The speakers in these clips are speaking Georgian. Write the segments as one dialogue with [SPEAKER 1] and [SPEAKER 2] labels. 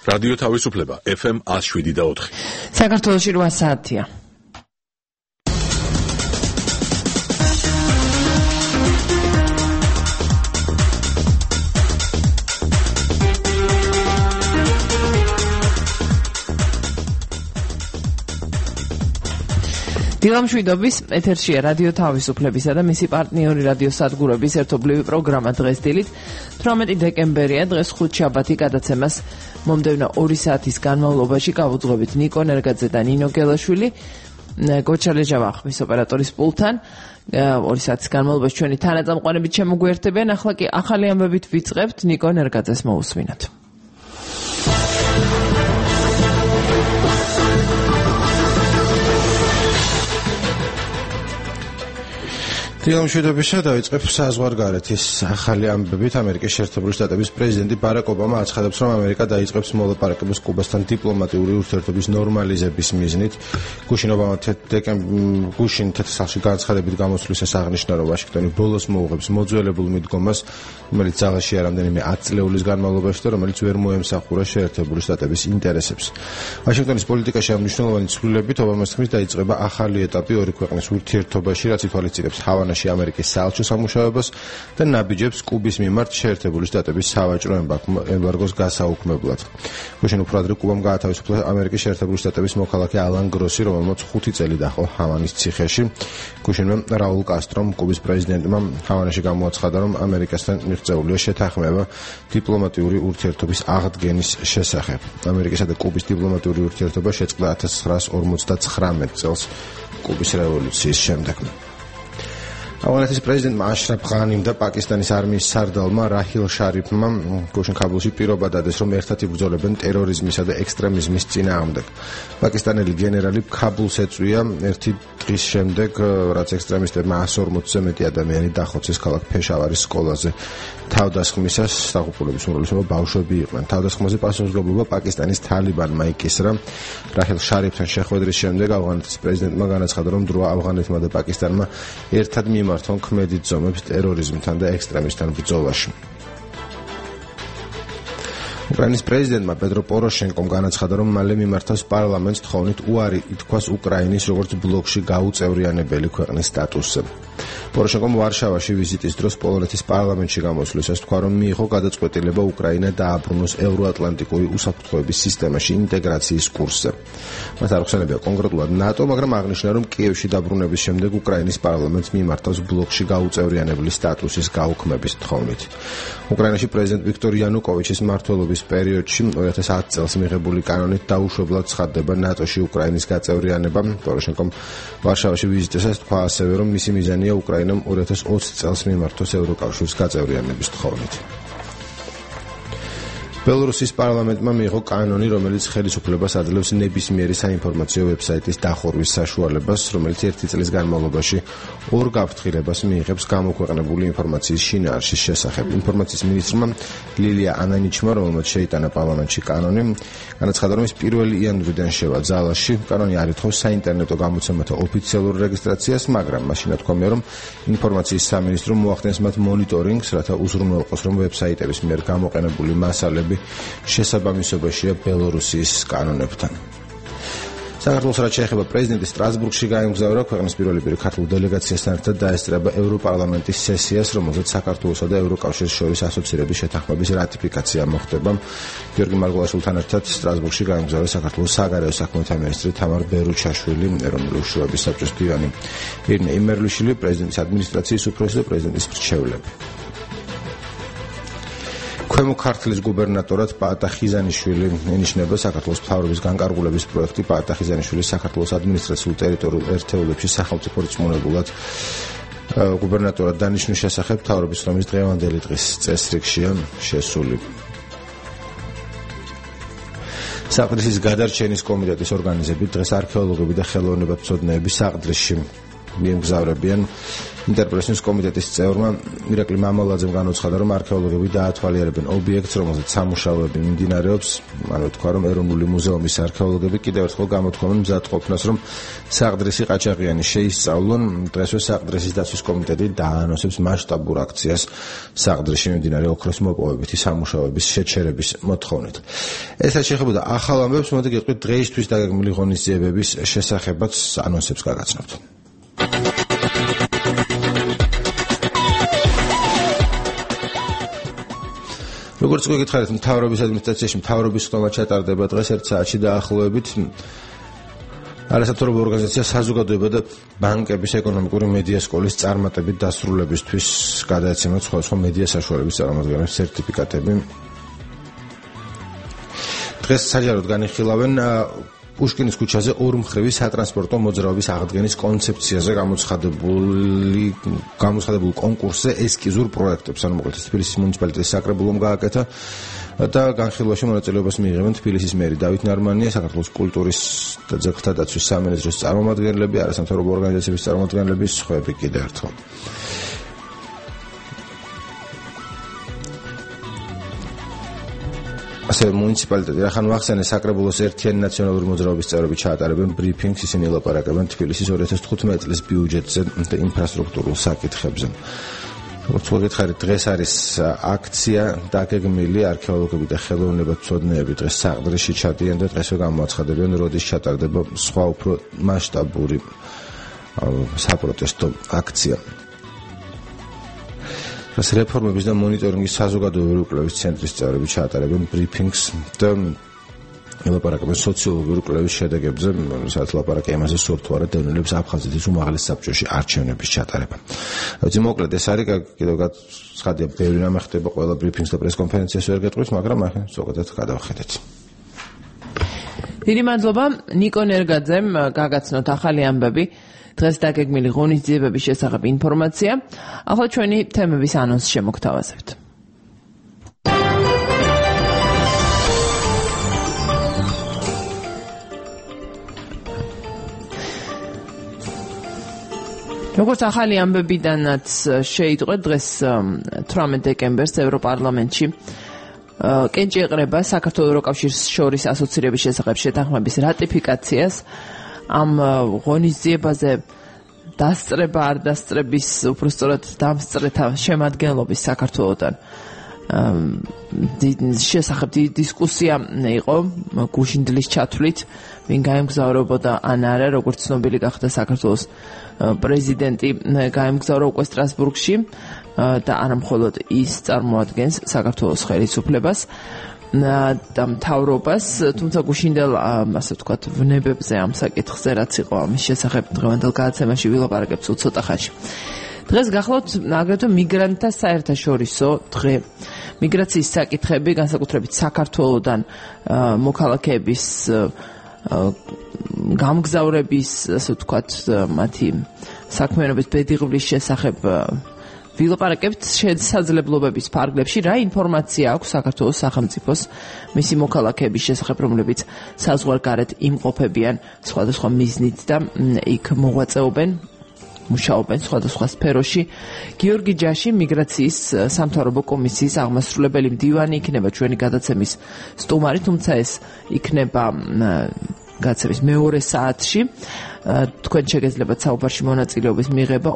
[SPEAKER 1] რადიო თავისუფლება FM 107.4.
[SPEAKER 2] საქართველოში 8 საათია. დილამშვიდობის ეთერშია რადიო თავისუფლებისა და მისი პარტნიორი რადიო სადგურების ერთობლივი პროგრამა დღეს დილით 18 დეკემბერია დღეს ხუთშაბათი გადაცემას მომდევნო 2 საათის განმავლობაში გავუძღვებით ნიკო ნერგაძე და ნინო გელაშვილი გოჩალეჟავა ხმის ოპერატორის პულტთან 2 საათის განმავლობაში ჩვენი თანაწამყვანებით შემოგვიერთებიან ახლა კი ახალი ამბებით ვიწყებთ ნიკო ნერგაძეს მოусმინოთ
[SPEAKER 3] დილამშვიდობისა დავიწყებ საზღვარგარეთის ახალი ამბებით. ამერიკის შეერთებული შტატების პრეზიდენტი ბარაკ ობამა აცხადებს, რომ ამერიკა დაიწყებს მოლაპარაკებებს კუბასთან დიპლომატიური ურთიერთობის ნორმალიზების მიზნით. გუშინ თეთრსახში განცხადებით გამოსვლისას აღნიშნა, რომ ვაშინგტონი ბოლოს მოუღებს მოძველებულ მიდგომას, რომელიც ძალაშია რამდენიმე 10 წლეულის განმავლობაში და რომელიც ვერ მოემსახურა შეერთებული შტატების ინტერესებს. ვაშინგტონის პოლიტიკაში ამ მნიშვნელოვანი ცვლილებით ობამას თქმით დაიწყება ახალი ეტაპი ორი ქვეყნის ურთიერთობაში, რაც ითვალისწინებს ჰავანაში ამერიკის საელჩო სამუშაოებას და ნაბიჯებს კუბის მიმართ შეერთებული შტატების სავაჭრო ემბარგოს გასაუქმებლად. გუშინ უფრო ადრე კუბამ გაათავისუფლა ამერიკის შეერთებული შტატების მოქალაქე ალან გროსი, რომელმაც 5 წელი დაჰყო ჰავანის ციხეში. გუშინვე რაულ კასტრომ კუბის პრეზიდენტმა ჰავანაში გამოაცხადა, რომ ამერიკასთან მიღწეულია შეთანხმება დიპლომატიური ურთიერთობის აღდგენის შესახებ. ამერიკისა და კუბის დიპლომატიური ურთიერთობა შეწყდა 1959 წელს კუბის რევოლუციის შემდეგ. ავღანეთის პრეზიდენტმა აშრაფ ღანიმ და პაკისტანის არმიის სარდალმა რაჰილ შარიფმა გუშინ ქაბულში პირობა დადეს, რომ ერთად იბრძოლებენ ტერორიზმისა და ექსტრემიზმის წინააღმდეგ. პაკისტანელი გენერალი ქაბულს ეწვია ერთი დღის შემდეგ, რაც ექსტრემისტებმა 140-ზე მეტი ადამიანი დახოცეს ქალაქ ფეშავარის სკოლაზე. თავდასხმისას დაღუპულების უმრავლესობა ბავშვები იყვნენ. თავდასხმაზე პასუხისმგებლობა პაკისტანის თალიბანმა იკისრა. რაჰილ შარიფთან შეხვედრის შემდეგ ავღანეთის პრეზიდენტმა განაცხადა, რომ დროა ავღანეთმა და პაკისტანმა ერთად მიმართონ ქმედით ზომებს ტერორიზმთან და ექსტრემისტთან ბრძოლაში. უკრაინის პრეზიდენტმა პედრო პოროშენკომ განაცხადა, რომ მალე მიმართავს პარლამენტს თხოვნით უარი ითქვას უკრაინის როგორც ბლოკში გაუწევრიანებელი ქვეყნის სტატუსზე. პოროშენკომ ვარშავაში ვიზიტის დროს პოლონეთის პარლამენტში გამოსვლისას თქვა, რომ მიიღო გადაწყვეტილება უკრაინა დააბრუნოს ევროატლანტიკური უსაფრთხოების სისტემაში ინტეგრაციის კურსზე. მათ არ ხსენებია კონკრეტულად ნატო, მაგრამ აღნიშნა, რომ კიევში დაბრუნების შემდეგ უკრაინის პარლამენტს მიმართავს ბლოკში გაუწევრიანებელი სტატუსის გაუქმების თხოვნით. უკრაინაში პრეზიდენტ ვიქტორ იანუკოვიჩის მმართველობის პერიოდში 2010 წელს მიღებული კანონით დაუშვებლად ცხადდება ნატოში უკრაინის გაწევრიანება. პოროშენკომ ვარშავაში ვიზიტისას თქვა ასევე, რომ მისი მიზანია უკრაინამ 2020 წელს მიმართოს ევროკავშირის გაწევრიანების თხოვნით. ბელორუსის პარლამენტმა მიიღო კანონი, რომელიც ხელისუფლებას აძლევს ნებისმიერი საინფორმაციო ვებსაიტის დახურვის საშუალებას, რომელიც 1 წლის განმავლობაში 2 გაფრთხილებას მიიღებს გამოქვეყნებული ინფორმაციის შინაარსის შესახებ. ინფორმაციის მინისტრმა ლილია ანანიჩმა, რომელმაც შეიტანა პარლამენტში კანონი, განაცხადა, რომ ის 1 იანვრიდან შევა ძალაში. კანონი არ ითხოვს საინტერნეტო გამოცემათა ოფიციალურ რეგისტრაციას, მაგრამ მაშინ თქვა, რომ ინფორმაციის სამინისტრომ მოახდენს მათ მონიტორინგს, რათა უზრუნველყოს, რომ ვებსაიტების მიერ გამოყენებული მასალები შესაბამისობაშია ბელორუსიის კანონებთან. საქართველოს რაც შეეხება პრეზიდენტი სტრასბურგში გაემგზავრა, ქვეყნის პირველი პირი ქართულ დელეგაციასთან ერთად დაესწრება ევროპარლამენტის სესიას, რომელზეც საქართველოსა და ევროკავშირის შორის ასოცირების შეთანხმების რატიფიკაცია მოხდება. გიორგი მარგულაშვილთან ერთად სტრასბურგში გაემგზავრა საქართველოს საგარეო საქმეთა მინისტრი თამარ ბერუჩაშვილი, ეროვნული უშუალოების საბჭოს მდივანი ირინე იმერლიშვილი, პრეზიდენტის ადმინისტრაციის უფროსი და პრეზიდენტის მრჩევლები. ქვემო ქართლის გუბერნატორად პაატა ხიზანიშვილი ენიშნება. საქართველოს მთავრობის განკარგულების პროექტი პაატა ხიზანიშვილის საქართველოს ადმინისტრაციულ ტერიტორიულ ერთეულებში სახელმწიფო რწმუნებულად გუბერნატორად დანიშნვის შესახებ მთავრობის ხმის დღევანდელი დღის წესრიგშია შესული. საყდრისის გადარჩენის კომიტეტის ორგანიზებით დღეს არქეოლოგები და ხელოვნებათმცოდნეები საყდრისში მიემგზავრებიან. ინტერპრესიის კომიტეტის წევრმა ირაკლი მამალაძემ განუცხადა, რომ არქეოლოგები დაათვალიერებენ ობიექტს, რომელზეც სამუშაოები მიმდინარეობს. ანუ თქვა, რომ ეროვნული მუზეუმის არქეოლოგები კიდევ ერთხელ გამოთქვამენ მზად ყოფნას, რომ საყდრისი ყაჩაღიანი შეისწავლონ. დღესვე საყდრისის დაცვის კომიტეტი დაანონსებს მასშტაბურ აქციას საყდრისში მიმდინარე ოქროს მოპოვებითი სამუშაოების შეჩერების მოთხოვნით. ესაც შეეხებოდა ახალ ამბებს, მოდი გეტყვით დღეისთვის დაგეგმილი ღონისძიებების შესახებაც ანონსებს გაგაცნობთ. როგორც გითხარით, მთავრობის ადმინისტრაციაში მთავრობის ხდომა ჩატარდება დღეს 1 საათში დაახლოებით. არასამთავრობო ორგანიზაცია საზოგადოება და ბანკების ეკონომიკური მედია სკოლის წარმატებით დასრულებისთვის გადაეცემათ სხვადასხვა მედია საშუალების წარმომადგენლებს სერტიფიკატები. დღეს საჯაროდ განიხილავენ პუშკინის ქუჩაზე ორმხრივი სატრანსპორტო მოძრაობის აღდგენის კონცეფციაზე გამოცხადებულ კონკურსზე ესკიზურ პროექტებს, ანუ მოკლედ თბილისის მუნიციპალიტეტის საკრებულომ გააკეთა და განხილვაში მონაწილეობას მიიღებენ თბილისის მერი დავით ნარმანია, საქართველოს კულტურის და ძეგლთა დაცვის სამინისტროს წარმომადგენლები, არასამთავრობო ორგანიზაციების წარმომადგენლები, სხვაები კიდევ ერთხელ. ასე მუნიციპალიტეტი ახან ვახსენე საკრებულოს ერთიანი ნაციონალური მოძრაობის წევრები ჩაატარებენ ბრიფინგს, ისინი ელაპარაკებენ თბილისის 2015 წლის ბიუჯეტზე და ინფრასტრუქტურულ საკითხებზე. როგორც გითხარით, დღეს არის აქცია დაგეგმილი, არქეოლოგები და ხელოვნებაცოდნეები დღეს საყდრისში ჩადიან და დღესვე გამოაცხადებენ, როდის ჩატარდება სხვა უფრო მასშტაბური საპროტესტო აქცია. რეფორმების და მონიტორინგის საზოგადოებრივი კვლევის ცენტრის წევრები ჩაატარებენ ბრიფინგს და ელაპარაკებენ სოციოლოგიური კვლევის შედეგებზე, სადაც ლაპარაკი იმაზე სურთ თუ არა დევნილებს აფხაზეთის უმაღლეს საბჭოში არჩევნების ჩატარება. ვიცი, მოკლედ ეს არის კიდევ ცხადია, ბევრი რამე ხდება, ყველა ბრიფინგს და პრესკონფერენციას ვერ გეტყვით, მაგრამ ახლა ზოგადად გადავხედეთ.
[SPEAKER 2] დიდი მადლობა ნიკო ნერგაძემ, გაგაცნოთ ახალი ამბები. დღეს დაგეგმილი ღონისძიებების შესახებ ინფორმაცია. ახლა ჩვენი თემების ანონსს შემოგთავაზებთ. როგორც ახალი ამბებიდანაც შეიტყვეთ, დღეს 18 დეკემბერს ევროპარლამენტში კენჭი ეყრება საქართველოს ევროკავშირის შორის ასოცირების შესახებ შეთანხმების რატიფიკაციას. ამ ღონისძიებაზე დასწრება არ დასწრების, უბრალოდ დამსწრეთა შემადგენლობის საქართველოსთან შესახებ დისკუსია იყო გუშინდლის ჩათვლით, ვინ გაემგზავრებოდა ან არა, როგორც ცნობილი გახდა საქართველოს პრეზიდენტი გაემგზავრა უკვე სტრასბურგში და არა მხოლოდ ის წარმოადგენს საქართველოს ხელისუფლებას და მთავრობას, თუმცა გუშინდელ ასე ვთქვათ ვნებებზე ამ საკითხზე რაც იყო ამის შესახებ დღევანდელ გადაცემაში ვილაპარაკებთ ცოტა ხანში. დღეს გახლავთ აგრეთვე მიგრანტთა საერთაშორისო დღე. მიგრაციის საკითხები, განსაკუთრებით საქართველოსთან მოქალაქეების გამგზავრების, ასე ვთქვათ, მათი საქმიანობის ბედიღბლის შესახებ ვილაპარაკებთ შესაძლებლობების ფარგლებში, რა ინფორმაცია აქვს საქართველოს სახელმწიფოს მისი მოქალაქეების შესახებ, რომლებიც საზღვარგარეთ იმყოფებიან სხვადასხვა მიზნით და იქ მოღვაწეობენ, მუშაობენ სხვადასხვა სფეროში. გიორგი ჯაში, მიგრაციის სამთავრობო კომისიის აღმასრულებელი მდივანი იქნება ჩვენი გადაცემის სტუმარი, თუმცა ეს იქნება გადაცემის მეორე საათში. თქვენ შეგეძლებათ საუბარში მონაწილეობის მიღება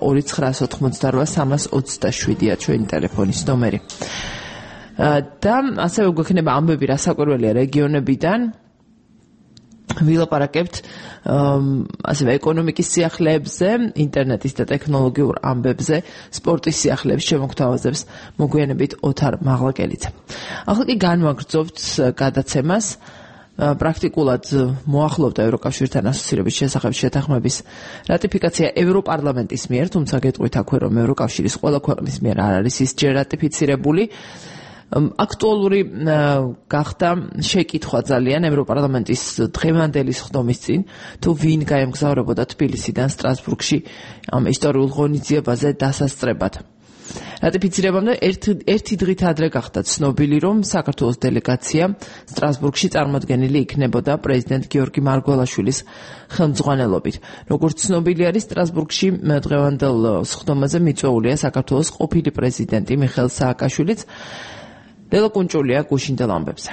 [SPEAKER 2] 2988327-ია ჩვენი ტელეფონის ნომერი. და ასევე გვექნება ამბები რასაკვირველია რეგიონებიდან. ვილაპარაკებთ ასევე ეკონომიკის სიახლეებზე, ინტერნეტის და ტექნოლოგიურ ამბებზე, სპორტის სიახლეებს შემოგთავაზებს მოგვიანებით ოთარ მაღლაკელიძე. ახლა კი განვაგრძობთ გადაცემას. პრაქტიკულად მოახლოვდა ევროკავშირთან ასოცირების შესახებ შეთანხმების რატიფიკაცია ევროპარლამენტის მიერ, თუმცა გეტყვით აქვე, რომ ევროკავშირის ყველა ქვეყნის მიერ არ არის ის ჯერ რატიფიცირებული. აქტუალური გახდა შეკითხვა ძალიან ევროპარლამენტის დღევანდელი სხდომის წინ, თუ ვინ გაემგზავრებოდა თბილისიდან სტრასბურგში ამ ისტორიულ ღონისძიებაზე დასასწრებად. რატიფიცირებამდე ერთი დღით ადრე გახდა ცნობილი, რომ საქართველოს დელეგაცია სტრასბურგში წარმოდგენილი იქნებოდა პრეზიდენტ გიორგი მარგველაშვილის ხელმძღვანელობით. როგორც ცნობილი არის, სტრასბურგში დღევანდელ სხდომაზე მიწვეულია საქართველოს ყოფილი პრეზიდენტი მიხეილ სააკაშვილიც. ლელა კუნჭულია გუშინდელ ამბებზე.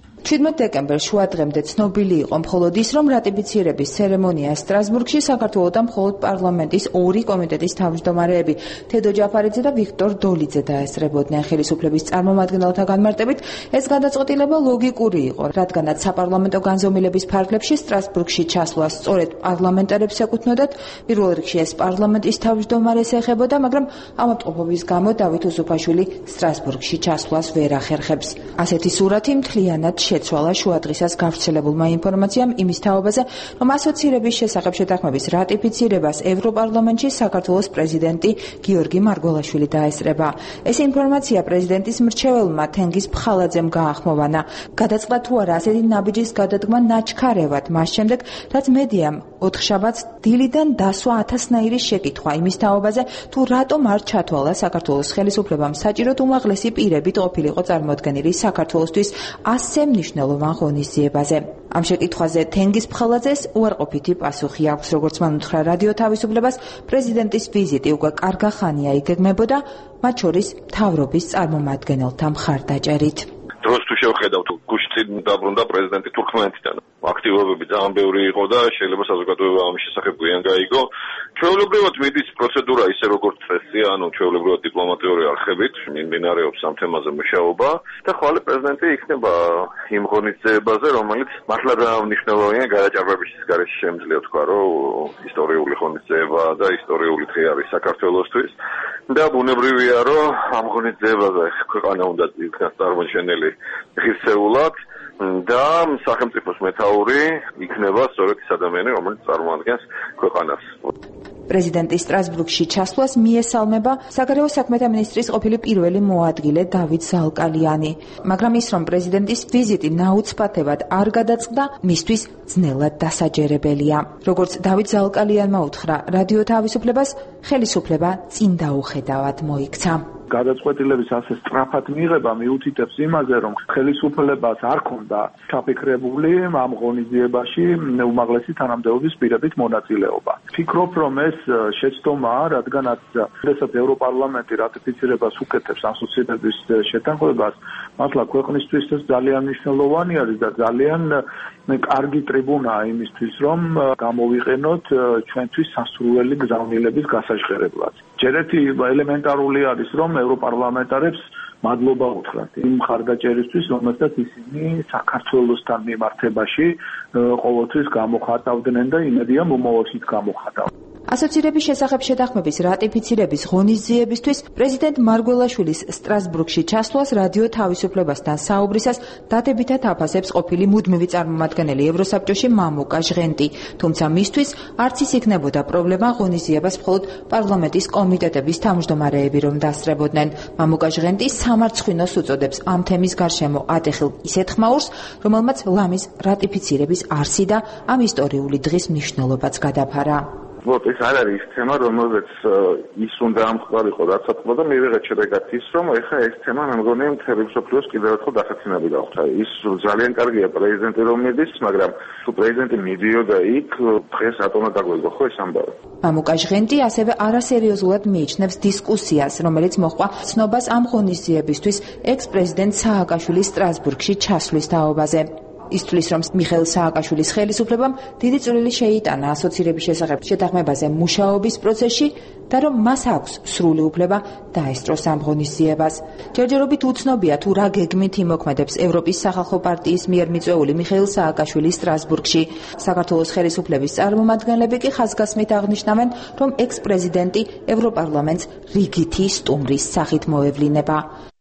[SPEAKER 4] 17 დეკემბერს შუადღემდე ცნობილი იყო მხოლოდ ის, რომ რატიფიცირების ცერემონია სტრასბურგში საქართველოსთან მხოლოდ პარლამენტის ორი კომიტეტის თავმჯდომარეები თედო ჯაფარიძე და ვიქტორ დოლიძე დაესწრებოდნენ. ხელისუფლების წარმომადგენელთა განმარტებით ეს გადაწყვეტილება ლოგიკური იყო, რადგანაც საპარლამენტო განზომილების ფარგლებში სტრასბურგში ჩასვლა სწორედ პარლამენტარებს ეკუთვნოდათ. პირველ რიგში ეს პარლამენტის თავმჯდომარეს ეხებოდა, მაგრამ ამოტყობობის გამო დავით უსუფაშვილი სტრასბურგში ჩასვლას ვერ ახერხებს. ასეთი სურათი მთლიანად შეცვალა შუადღისას გავრცელებულმა ინფორმაციამ იმის თაობაზე, რომ ასოცირების შესახებ შეთანხმების რატიფიცირებას ევროპარლამენტში საქართველოს პრეზიდენტი გიორგი მარგველაშვილი დაესწრება. ეს ინფორმაცია პრეზიდენტის მრჩეველმა თენგიზ ფხალაძემ გაახმოვანა. გადაწყდა თუ არა ასეთი ნაბიჯის გადადგმა ნაჩქარევად, მას შემდეგ, რაც მედიამ ოთხშაბათს დილიდან დასვა 1000-ნაირი შეკითხვა იმის თაობაზე, თუ რატომ არ ჩათვალა საქართველოს ხელისუფლებამ საჭიროდ უმაღლესი პირებით ყოფილიყო წარმოდგენილი საქართველოსთვის ასე მნიშვნელოვან ღონისძიებაზე. ამ შეკითხვაზე თენგიზ ფხალაძეს უარყოფითი პასუხი აქვს, როგორც მან უთხრა რადიო თავისუფლებას, პრეზიდენტის ვიზიტი უკვე კარგა ხანია იგეგმებოდა, მათ შორის მთავრობის წარმომადგენელთა მხარდაჭერით.
[SPEAKER 5] დროს თუ შევხედავთ, გუშინ დაბრუნდა პრეზიდენტი თურქმენეთიდან. აქტივობები ძალიან ბევრი იყო და შეიძლება საზოგადოება ამის შესახებ გვიან გაიგო. ჩვეულებრივად მიდის პროცედურა ისე როგორც წესია, ანუ ჩვეულებრივად დიპლომატიური არხებით მიმდინარეობს ამ თემაზე მუშაობა და ხვალე პრეზიდენტი იქნება იმ ღონისძიებაზე, რომელიც მართლა ძალიან მნიშვნელოვანია გადაჭარბების გარეშე შემიძლია თქვა, რომ ისტორიული ღონისძიება და ისტორიული დღე არის საქართველოსთვის და ბუნებრივია, რომ ამ ღონისძიებაზე ქვეყანა უნდა იქნას წარმოჩენილი ღირსეულად და სახელმწიფოს მეთაური იქნება სწორედ ის ადამიანი, რომელიც წარმოადგენს ქვეყანას.
[SPEAKER 4] პრეზიდენტი სტრასბურგში ჩასვლას მიესალმება საგარეო საქმეთა მინისტრის ყოფილი პირველი მოადგილე დავით ზალკალიანი. მაგრამ ის, რომ პრეზიდენტის ვიზიტი ნაუცბათებად არ გადაწყდა, მისთვის ძნელად დასაჯერებელია. როგორც დავით ზალკალიანმა უთხრა რადიო თავისუფლებას, ხელისუფლება წინ დაუხედავად მოიქცა.
[SPEAKER 6] გადაწყვეტილების ასე სწრაფად მიღება მიუთითებს იმაზე, რომ ხელისუფლებას არ ქონდა ჩაფიქრებული ამ ღონისძიებაში უმაღლესი თანამდებობის პირებით მონაწილეობა. ფიქრობ, რომ ეს შეცდომაა, რადგანაც შესაძლოა ევროპარლამენტი რატიფიცირებას უკეთებს ასოცირების შეთანხმებას, მართლა ქვეყნისთვის ეს ძალიან მნიშვნელოვანი არის და ძალიან კარგი ტრიბუნაა იმისთვის, რომ გამოვიყენოთ ჩვენთვის სასურველი გზავნილების გასაჟღერებლად. ჯერ ერთი ელემენტარული არის, რომ ევროპარლამენტარებს მადლობა უთხრათ იმ მხარდაჭერისთვის, რომელსაც ისინი საქართველოსთან მიმართებაში ყოველთვის გამოხატავდნენ და იმედია მომავალშიც გამოხატავენ.
[SPEAKER 4] ასოცირების შესახებ შეთანხმების რატიფიცირების ღონისძიებისთვის პრეზიდენტ მარგველაშვილის სტრასბურგში ჩასვლას რადიო თავისუფლებასთან საუბრისას დადებითად აფასებს ყოფილი მუდმივი წარმომადგენელი ევროსაბჭოში მამუკა ჟღენტი, თუმცა მისთვის არც ის იქნებოდა პრობლემა ღონისძიებას მხოლოდ პარლამენტის კომიტეტების თავმჯდომარეები რომ დასწრებოდნენ. მამუკა ჟღენტი სამარცხვინოს უწოდებს ამ თემის გარშემო ატეხილ ისეთ ხმაურს, რომელმაც ლამის რატიფიცირების არსი და ამ ისტორიული დღის მნიშვნელობაც გადაფარა.
[SPEAKER 5] ეს არ არის თემა, რომელზეც ის უნდა ამხდარიყო დაცატყვა და მივიღეთ შედეგად ის, რომ ეხლა ეს თემა მე მგონი მთელი მსოფლიოს კიდევ ერთხელ დასაცინები გახვდა. ის ძალიან კარგია პრეზიდენტი რომ მიდის, მაგრამ თუ პრეზიდენტი მიდიოდა იქ, დღეს რატომაც დაგვეღო ხო ეს ამბავი.
[SPEAKER 4] მამუკა ჟღენტი ასევე არასერიოზულად მიიჩნევს დისკუსიას, რომელიც მოჰყვა ცნობას ამ ღონისძიებისთვის ექს-პრეზიდენტ სააკაშვილის სტრასბურგში ჩასვლის თაობაზე. ის თვლის, რომ მიხეილ სააკაშვილის ხელისუფლებამ დიდი წვლილი შეიტანა ასოცირების შესახებ შეთანხმებაზე მუშაობის პროცესში და რომ მას აქვს სრული უფლება დაესწროს ამ ღონისძიებას. ჯერჯერობით უცნობია თუ რა გეგმით იმოქმედებს ევროპის სახალხო პარტიის მიერ მიწვეული მიხეილ სააკაშვილი სტრასბურგში. საქართველოს ხელისუფლების წარმომადგენლები კი ხაზგასმით აღნიშნავენ, რომ ექს-პრეზიდენტი ევროპარლამენტს რიგითი სტუმრის სახით მოევლინება.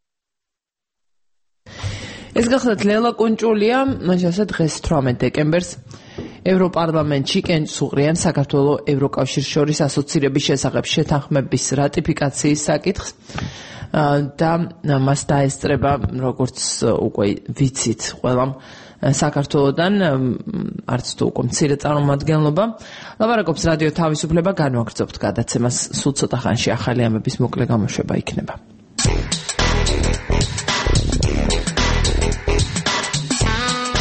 [SPEAKER 2] ეს გახლავთ ლელა კუნჭულია, მასე დღეს 18 დეკემბერს ევროპარლამენტში კენჭსუღრიან საქართველოს ევროკავშირის შორის ასოცირების შესახებ შეთანხმების რატიფიკაციის საკითხს და მას დაესწრება, როგორც უკვე ვიცით, ყველამ საქართველოსთან არც თუ უკვე მცირე წარმომადგენლობა. ლაპარაკობს რადიო თავისუფლება, განვაგრძობთ გადაცემას, სულ ცოტა ხანში ახალი ამების მოკლე გამოშვება იქნება.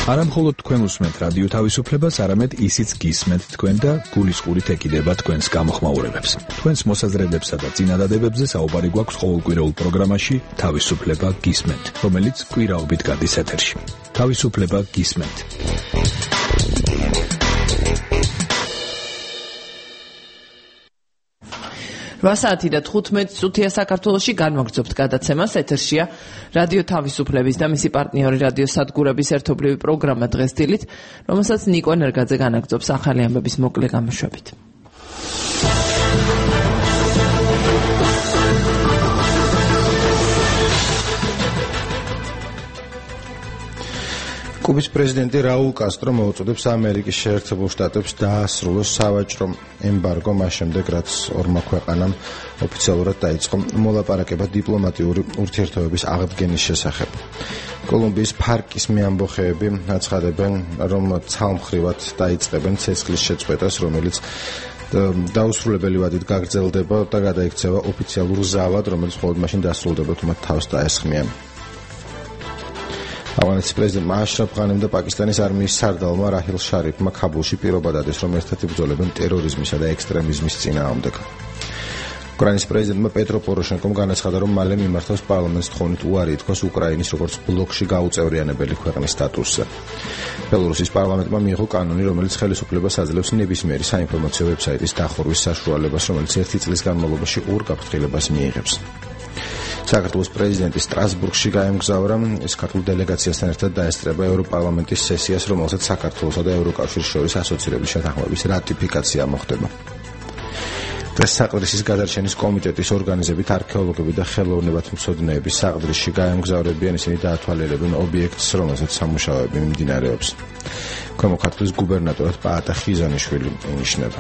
[SPEAKER 7] არა მხოლოდ თქვენ უსმენთ რადიო თავისუფლებას, არამედ ისიც გისმენთ თქვენ და გულისყურით ეკიდება თქვენს გამოხმაურებებს. თქვენს მოსაზრებებსა და წინადადებებზე საუბარი გვაქვს ყოველკვირეულ პროგრამაში თავისუფლება გისმენთ, რომელიც კვირაობით გადის ეთერში. თავისუფლება გისმენთ.
[SPEAKER 2] Vasati და 15 წუთია საქართველოში განვაგრძობთ გადაცემას. ეთერშია რადიო თავისუფლების და მისი პარტნიორი რადიო სადგურების ერთობლივი პროგრამა დღეს დილით, რომელსაც ნიკო ენერგაძე განაგრძობს ახალი ამბების მოკლე გამოშვებით.
[SPEAKER 3] კუბის პრეზიდენტი რაულ კასტრო მოუწოდებს ამერიკის შეერთებულ შტატებს დაასრულოს სავაჭრო ემბარგო მას შემდეგ, რაც ორმა ქვეყანამ ოფიციალურად დაიწყო მოლაპარაკება დიპლომატიური ურთიერთობების აღდგენის შესახებ. კოლუმბიის ფარკის მეამბოხეები აცხადებენ, რომ ცალმხრივად დაიწყებენ ცეცხლის შეწყვეტას, რომელიც დაუსრულებელი ვადით გაგრძელდება და გადაიქცევა ოფიციალურ ზავად, რომელიც მხოლოდ მაშინ დასრულდება, თუ მათ თავს დაესხმიან. ავღანეთის პრეზიდენტმა აშრაფ ღანიმ და პაკისტანის არმიის სარდალმა რაჰილ შარიფმა ქაბულში პირობა დადეს, რომ ერთად იბრძოლებენ ტერორიზმისა და ექსტრემიზმის წინააღმდეგ. უკრაინის პრეზიდენტმა პეტრო პოროშენკომ განაცხადა, რომ მალე მიმართავს პარლამენტს თხოვნით უარი ითქვას უკრაინის როგორც ბლოკში გაუწევრიანებელი ქვეყნის სტატუსზე. ბელორუსის პარლამენტმა მიიღო კანონი, რომელიც ხელისუფლებას აძლევს ნებისმიერი საინფორმაციო ვებსაიტის დახურვის საშუალებას, რომელიც 1 წლის განმავლობაში 2 გაფრთხილებას მიიღებს. საქართველოს პრეზიდენტი სტრასბურგში გაემგზავრა, ეს ქართულ დელეგაციასთან ერთად დაესწრება ევროპარლამენტის სესიას, რომელსაც საქართველოსა და ევროკავშირის შორის ასოცირების შეთანხმების რატიფიკაცია მოხდება. დღეს საყდრისის გადარჩენის კომიტეტის ორგანიზებით არქეოლოგები და ხელოვნებათმცოდნეები საყდრისში გაემგზავრებიან, ისინი დაათვალიერებენ ობიექტს, რომელსაც სამუშაოები მიმდინარეობს. ქვემო ქართლის გუბერნატორად პაატა ხიზანიშვილი ინიშნება.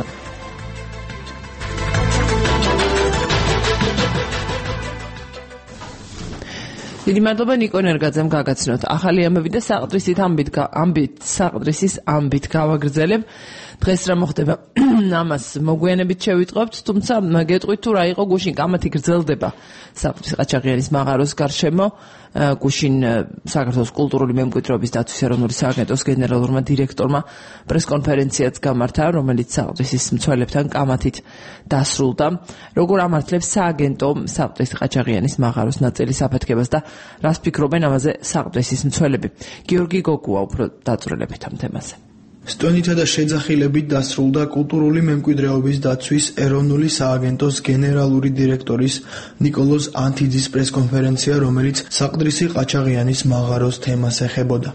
[SPEAKER 2] დიდი მადლობა ნიკო ენერგაძემ გაგაცნოთ. ახალი ამბები და საყდრისის ამბით გავაგრძელებ. დღეს რა მოხდება? ამას მოგვიანებით შევიტყობთ, თუმცა გეტყვით თუ რა იყო გუშინ კამათი გრძელდება საყდრის ყაჩაღიანის მაღაროს გარშემო. გუშინ საქართველოს კულტურული მემკვიდრეობის დაცვის ეროვნული სააგენტოს გენერალურმა დირექტორმა პრესკონფერენციაც გამართა, რომელიც საყდრისის მცველებთან კამათით დასრულდა. როგორ ამართლებს სააგენტო საყდრის ყაჩაღიანის მაღაროს ნაწილის აფეთქებას და რას ფიქრობენ ამაზე საყდრისის მცველები? გიორგი გოგუა უფრო დაწვრილებით ამ თემაზე.
[SPEAKER 8] სტონითა და შეძახილებით დასრულდა კულტურული მემკვიდრეობის დაცვის ეროვნული სააგენტოს გენერალური დირექტორის ნიკოლოზ ანთიძის პრესკონფერენცია, რომელიც საყდრისი ყაჩაღიანის მაღაროს თემას ეხებოდა.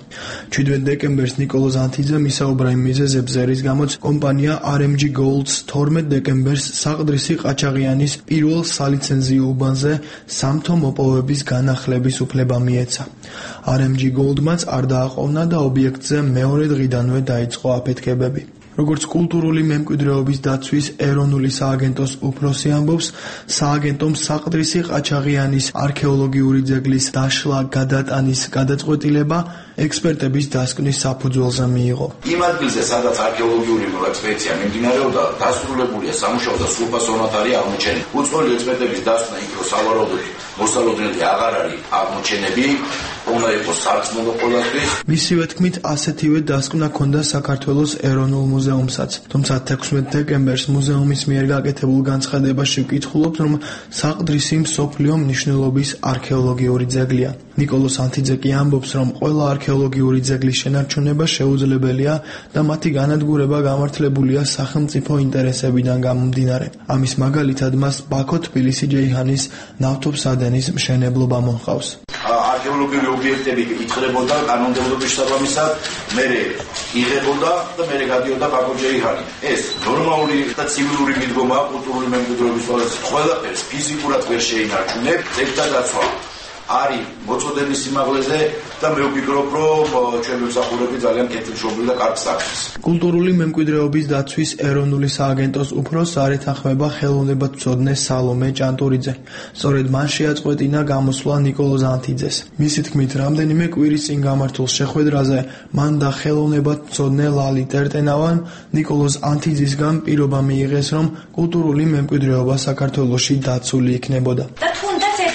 [SPEAKER 8] 7 დეკემბერს ნიკოლოზ ანთიძემ ისაუბრა იმ მიზეზებზე, რის გამოც კომპანია RMG Golds 12 დეკემბერს საყდრისი ყაჩაღიანის პირველ სალიცენზიო უბანზე სამთო მოპოვების განახლების უფლება მიეცა. RMG Gold-მაც არ დააყოვნა და ობიექტზე მეორე დღიდანვე დაიწყო აფეთქებები. როგორც კულტურული მემკვიდრეობის დაცვის ეროვნული სააგენტოს უფროსი ამბობს, სააგენტომ საყდრისი ყაჩაღიანის არქეოლოგიური ძეგლის დაშლა გადატანის გადაწყვეტილება ექსპერტების დასკვნის საფუძველზე მიიღო.
[SPEAKER 9] იმ ადგილზე, სადაც არქეოლოგიური ექსპედიცია მიმდინარეობდა, დასრულებულია სამუშაო და სრულფასოვნად არის აღმოჩენილი. უცხოელი ექსპერტების დასკვნა იქ რომ სავარაუდოდ მოსალოდნელი აღარ არის აღმოჩენები, უნდა იყოს სარწმუნო ყველასთვის.
[SPEAKER 8] მისივე თქმით, ასეთივე დასკვნა ჰქონდა საქართველოს ეროვნულ მუზეუმსაც. თუმცა 16 დეკემბერს მუზეუმის მიერ გაკეთებულ განცხადებაში ვკითხულობთ, რომ საყდრისი მსოფლიო მნიშვნელობის არქეოლოგიური ძეგლია. ნიკოლოზ ანთიძე კი ამბობს, რომ ყველა არქეოლოგიური ძეგლის შენარჩუნება შეუძლებელია და მათი განადგურება გამართლებულია სახელმწიფო ინტერესებიდან გამომდინარე. ამის მაგალითად მას ბაქო თბილისი ჯეიჰანის ნავთობსადენის მშენებლობა მოჰყავს.
[SPEAKER 9] არქეოლოგიური ობიექტები ითხრებოდა კანონმდებლობის შესაბამისად, მერე იღებოდა და მერე გადიოდა ბაქო ჯეიჰანი. ეს ნორმალური და ცივილური მიდგომა კულტურული მემკვიდრეობის ყველაფერს ფიზიკურად ვერ შეინარჩუნებ, ძეგლთა დაცვა არის მოწოდების სიმაღლეზე და მე ვფიქრობ, რომ ჩვენ მსახურები ძალიან კეთილშობილი და კარგ საქმეს.
[SPEAKER 8] კულტურული მემკვიდრეობის დაცვის ეროვნული სააგენტოს უფროსს არ ეთანხმება ხელოვნებათმცოდნე სალომე ჭანტურიძე. სწორედ მან შეაწყვეტინა გამოსვლა ნიკოლოზ ანთიძეს. მისი თქმით, რამდენიმე კვირის წინ გამართულ შეხვედრაზე მან და ხელოვნებათმცოდნე ლალი ტერტენავან ნიკოლოზ ანთიძისგან პირობა მიიღეს, რომ კულტურული მემკვიდრეობა საქართველოში დაცული იქნებოდა.
[SPEAKER 10] და თუნდაც 1 წლის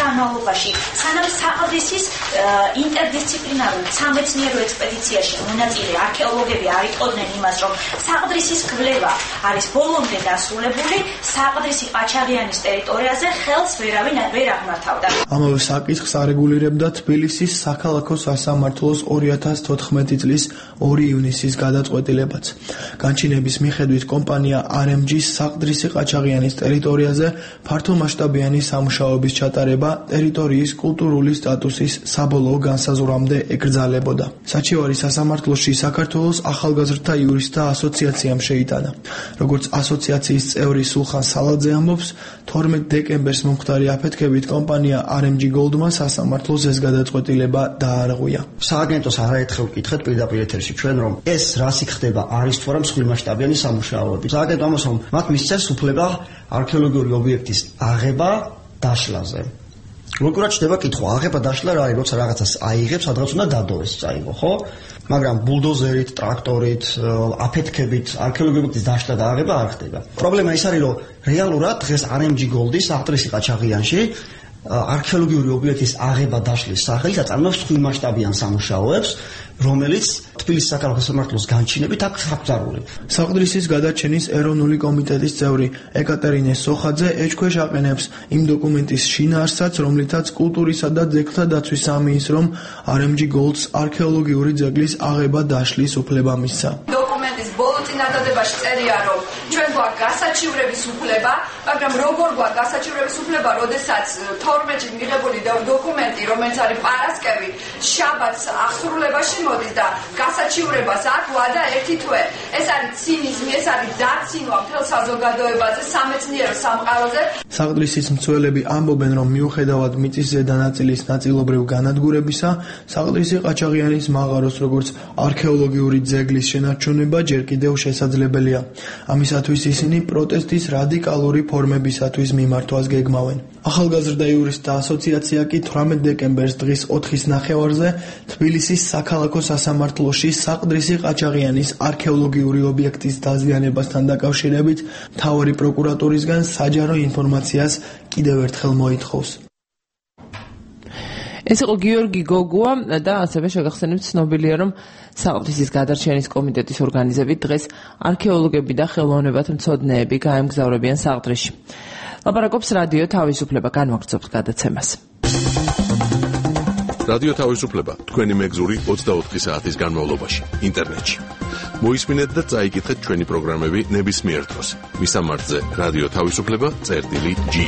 [SPEAKER 10] განმავლობაში, სანამ საყდრისის ინტერდისციპლინარულ სამეცნიერო ექსპედიციაში მონაწილე არქეოლოგები არ იყვნენ იმას, რომ საყდრისის კვლევა არის ბოლომდე დასრულებული, საყდრისი ყაჩაღიანის ტერიტორიაზე ხელს ვერ აღმართავდა.
[SPEAKER 8] ამავე საკითხს არეგულირებდა თბილისის საქალაქო სასამართლოს 2014 წლის 2 ივნისის გადაწყვეტილებაც. განჩინების მიხედვით კომპანია RMG-ს საყდრისი ყაჩაღიანის ტერიტორიაზე ფართომასშტაბიანი სამუშაოების ჩატარება ტერიტორიის კულტურული სტატუსის საბოლოო განსაზღვრამდე ეკრძალებოდა. საჩივარი სასამართლოში საქართველოს ახალგაზრდა იურისტთა ასოციაციამ შეიტანა. როგორც ასოციაციის წევრი სულხან სალაძე ამბობს, 12 დეკემბერს მომხდარი აფეთქებით კომპანია RMG Gold-მა სასამართლოს ეს გადაწყვეტილება დაარღვია.
[SPEAKER 11] სააგენტოს არაერთხელ ვკითხეთ პირდაპირ ეთერში ჩვენ, რომ ეს რასი ხდება, არის თუ არა მსხვილმასშტაბიანი სამუშაოები. სააგენტო ამას რომ მათ მისცეს უფლება არქეოლოგიური ობიექტის აღება დაშლაზე. როგორად ხდება კითხვა, აღება დაშლა რა არის, როცა რაღაცას აიღებს, სადღაც უნდა დადოდეს, წაიღო, ხო? მაგრამ ბულდოზერით, ტრაქტორით, აფეთქებით არქეოლოგიური ობიექტის დაშლა და აღება არ ხდება. პრობლემა ის არის, რომ რეალურად დღეს RMG Gold-ის საყდრისი ყაჩაღიანში არქეოლოგიური ობიექტის აღება დაშლის სახელით აწარმოებს მსხვილმასშტაბიან სამუშაოებს, რომელიც თბილისის საქალაქო სასამართლოს განჩინებით აქვს აღწარული.
[SPEAKER 8] საყდრისის გადაჩენის ეროვნული კომიტეტის წევრი ეკატერინე სოხაძე ეჭქვეშ აყენებს იმ დოკუმენტის შინაარსსაც, რომლითაც კულტურისა და ძეგლთა დაცვის სამინისტრომ RMG Gold-ს არქეოლოგიური ძეგლის აღება დაშლის უფლება მისცა.
[SPEAKER 12] დოკუმენტის ბოლო წინადადებაში წერია, რომ ჩვენ გვაქვს გასაჩივრების უფლება, მაგრამ როგორ გვაქვს გასაჩივრების უფლება, როდესაც 12-ში მიღებული დოკუმენტი, რომელიც არის პარასკევი, შაბათს აღსრულებაში მოდის და გასაჩივრებას აქვს ვადა ერთი თვე. ეს არის ცინიზმი, ეს არის დაცინვა მთელ საზოგადოებაზე, სამეცნიერო სამყაროზე.
[SPEAKER 8] საყდრისის მცველები ამბობენ, რომ მიუხედავად მიწისზედა ნაწილის ნაწილობრივ განადგურებისა, საყდრისი ყაჩაღიანის მაღაროს როგორც არქეოლოგიური ძეგლის შენარჩუნება ჯერ კიდევ შესაძლებელია. ამისათვის ისინი პროტესტის რადიკალური ფორმებისათვის მიმართვას გეგმავენ. ახალგაზრდა იურისტთა ასოციაცია კი 18 დეკემბერს დღის 4-ის ნახევარზე თბილისის საქალაქო სასამართლოში საყდრისი ყაჩაღიანის არქეოლოგიური ობიექტის დაზიანებასთან დაკავშირებით მთავარი პროკურატურისგან საჯარო ინფორმაციას კიდევ ერთხელ მოითხოვს.
[SPEAKER 2] ეს იყო გიორგი გოგუა და ასევე შეგახსენებთ ცნობილია, რომ საყდრისის გადარჩენის კომიტეტის ორგანიზებით დღეს არქეოლოგები და ხელოვნებათმცოდნეები გაემგზავრებიან საყდრისში. ლაპარაკობს რადიო თავისუფლება, განვაგრძობთ გადაცემას.
[SPEAKER 1] რადიო თავისუფლება თქვენი მეგზური 24 საათის განმავლობაში ინტერნეტში. მოისმინეთ და წაიკითხეთ ჩვენი პროგრამები ნებისმიერ დროს. მისამართზე რადიო თავისუფლება.ge.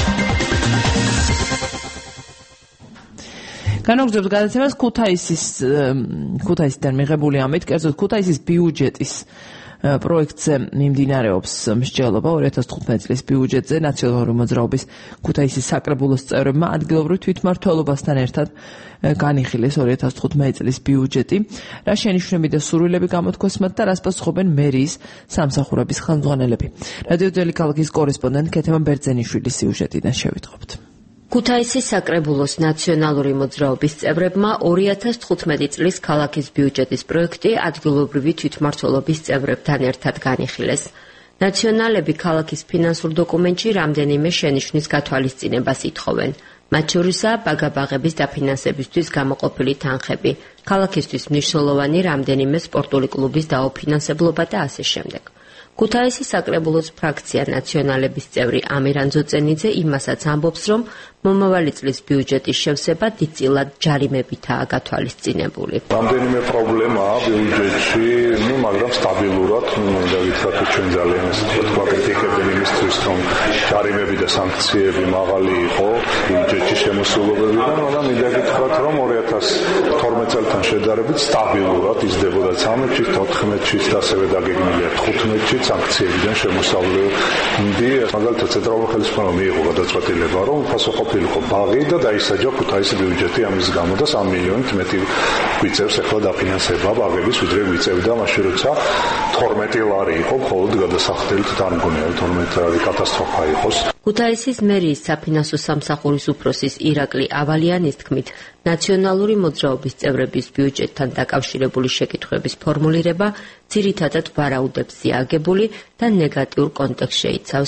[SPEAKER 2] განვაგრძობთ გადაცემას ქუთაისიდან მიღებული ამით, კერძოდ ქუთაისის ბიუჯეტის პროექტზე მიმდინარეობს მსჯელობა 2015 წლის ბიუჯეტზე ნაციონალური მოძრაობის ქუთაისის საკრებულოს წევრებმა ადგილობრივ თვითმმართველობასთან ერთად განიხილეს 2015 წლის ბიუჯეტი, რა შენიშვნები და სურვილები გამოთქვეს მათ და რას პასუხობენ მერიის სამსახურების ხელმძღვანელები. რადიო ძველი ქალაქის კორესპონდენტ ქეთემან ბერძენიშვილის სიუჟეტიდან შევიტყობთ.
[SPEAKER 13] ქუთაისის საკრებულოს ნაციონალური მოძრაობის წევრებმა 2015 წლის ქალაქის ბიუჯეტის პროექტი ადგილობრივი თვითმმართველობის წევრებთან ერთად განიხილეს. ნაციონალები ქალაქის ფინანსურ დოკუმენტში რამდენიმე შენიშვნის გათვალისწინებას ითხოვენ. მათ შორისაა ბაგაბაღების დაფინანსებისთვის გამოყოფილი თანხები, ქალაქისთვის მნიშვნელოვანი რამდენიმე სპორტული კლუბის დაუფინანსებლობა და ასე შემდეგ. ქუთაისის საკრებულოს ფრაქცია ნაციონალების წევრი ამირან ძოწენიძე იმასაც ამბობს, რომ მომავალი წლის ბიუჯეტის შევსება დიდწილად ჯარიმებითაა გათვალისწინებული.
[SPEAKER 14] რამდენიმე პრობლემაა ბიუჯეტში, მაგრამ სტაბილურად, და ვიცით, ჩვენ ძალიან ვაკრიტიკებენ იმისთვის, რომ ჯარიმები და სანქციები მაღალი იყო ბიუჯეტში შემოსულობებიდან, მაგრამ მინდა გითხრათ, რომ 2012 წელთან შედარებით სტაბილურად იზრდებოდა 13-ში, 14-ში და ასევე დაგეგმილია 15-ში სანქციებიდან შემოსავლები. მაგალითად, ცენტრალური ხელისუფლება მიიღო გადაწყვეტილება, რომ ყოფილიყო ბაღი და დაისაჯა ქუთაისის ბიუჯეტი ამის გამო და 3 მილიონით მეტი გვიწევს ახლა დაფინანსება ბაღების, ვიდრე გვიწევდა მაშინ როცა 12 ლარი იყო მხოლოდ გადასახდელი თანგონია, 12 ლარი კატასტროფა იყოს.
[SPEAKER 13] ქუთაისის მერიის საფინანსო სამსახურის უფროსის ირაკლი ავალიანის თქმით, ნაციონალური მოძრაობის წევრების ბიუჯეტთან დაკავშირებული შეკითხვების ფორმულირება ძირითადად ვარაუდებზე აგებული და ნეგატიურ კონტექსტს შეიცავს.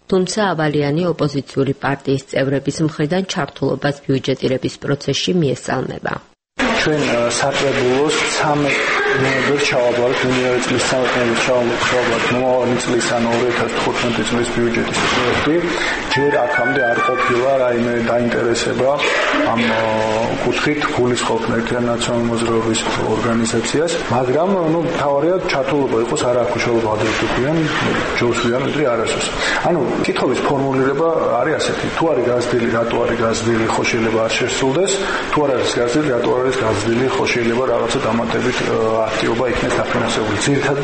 [SPEAKER 13] თუმცა ავალიანი ოპოზიციური პარტიის წევრების მხრიდან ჩართულობას ბიუჯეტირების პროცესში მიესალმება.
[SPEAKER 15] ჩვენ საკრებულოს 13 ნოემბერს ჩავაბარეთ, მინიმალური წლის 13 ნოემბერს ჩავაბარეთ მომავალი წლის ან 2015 წლის ბიუჯეტის პროექტი. ჯერ აქამდე არ ყოფილა რაიმე დაინტერესება ამ კუთხით გულისხმობ ერთიან ნაციონალურ მოძრაობის ორგანიზაციას, მაგრამ თავარია ჩართულობა იყოს არა აკუშალობა ადრესობიან ჯოსვიან ვიდრე არასოს. კითხვის ფორმულირება არის ასეთი: თუ არის გაზრდილი, რატო არის გაზრდილი, ხო შეიძლება არ შესრულდეს, თუ არ არის გაზრდილი, რატო არ არის გაზრდილი, ხო შეიძლება რაღაცა დამატებით აქტივობა იქნეს დაფინანსებული. ძირითადად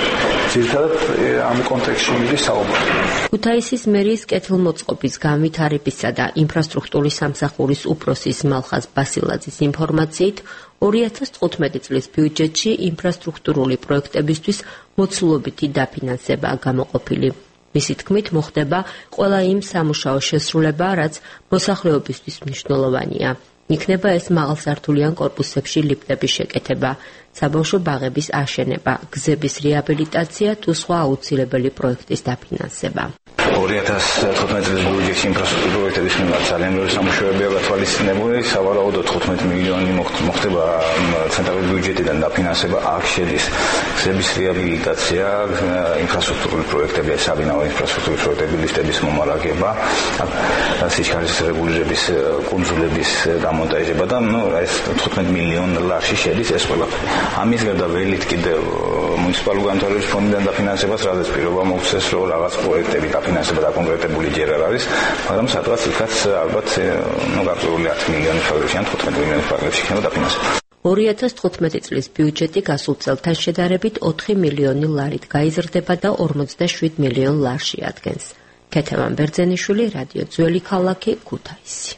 [SPEAKER 15] ამ კონტექსტში მიდის საუბარი.
[SPEAKER 13] ქუთაისის მერიის კეთილმოწყობის განვითარებისა და ინფრასტრუქტურის სამსახურის უფროსის მალხაზ ბასილაძის ინფორმაციით 2015 წლის ბიუჯეტში ინფრასტრუქტურული პროექტებისთვის მოცულობითი დაფინანსებაა გამოყოფილი. მისი თქმით, მოხდება ყველა იმ სამუშაო შესრულება, რაც მოსახლეობისთვის მნიშვნელოვანია. იქნება ეს მაღალსართულიან კორპუსებში ლიფტების შეკეთება, საბავშვო ბაღების აშენება, გზების რეაბილიტაცია თუ სხვა აუცილებელი პროექტის დაფინანსება.
[SPEAKER 16] 2015 წლის ბიუჯეტში ინფრასტრუქტურის პროექტების მიმართ ძალიან ბევრი სამუშაოებია გათვალისწინებული. სავარაუდოდ 15 მილიონი მოხდება ცენტრალური ბიუჯეტიდან დაფინანსება. აქ შედის გზების რეაბილიტაცია, ინფრასტრუქტურული პროექტები, საბინაო ინფრასტრუქტურის პროექტები, ლიფტების მომარაგება, სიჩქარის რეგულირების კუნძულების დამონტაჟება და ეს 15 მილიონ ლარში შედის ეს ყველაფერი. ამის გარდა ველით კიდევ მუნიციპალური განვითარების ფონდიდან დაფინანსებას, რადგან პირობა მოუწეს, რომ რაღაც პროექტები დაფინანსება დაკონკრეტებული ჯერ არ არის, მაგრამ სადღაც იქაც ალბათ გარკვეული 10 მილიონი ფაქტებში ან 15 მილიონი ფაქტებში იქნება დაფინანსება.
[SPEAKER 13] 2015 წლის ბიუჯეტი გასულ წელთან შედარებით 4 მილიონი ლარით გაიზრდება და 47 მილიონ ლარში ადგენს. ქეთევან ბერძენიშვილი, რადიო ძველი ქალაქი, ქუთაისი.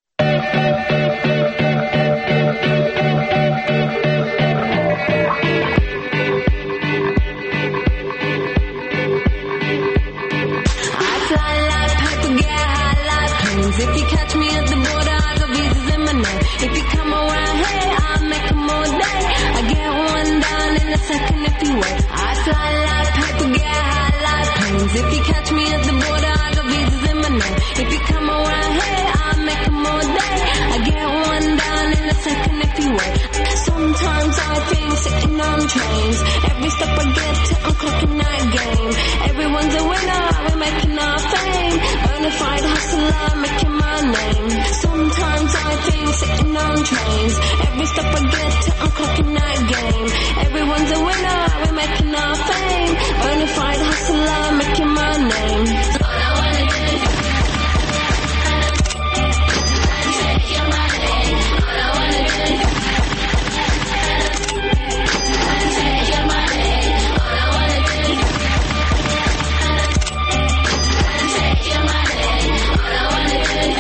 [SPEAKER 17] If you catch me at the border, I got visas in my name. If you come around here, I'll make them all day. I get one down in a second if you wait. I fly like paper, get high like planes. If you catch me at the border, I got visas in my name. If you come around here, I'll make them all day. I get one down in a second if you wait. Sometimes I think sitting on trains. Every step I get to, I'm clocking that game. Everyone's a winner, we're making our fame. Bonafide hustler, making my name. Sometimes I think sitting on trains. Every step I get to, I'm clocking that game. Everyone's a winner, we're making our fame. Bonafide hustler, making my name. All I wanna do is take your money. All I wanna do is take your money. All I wanna do is take your money. All I wanna do is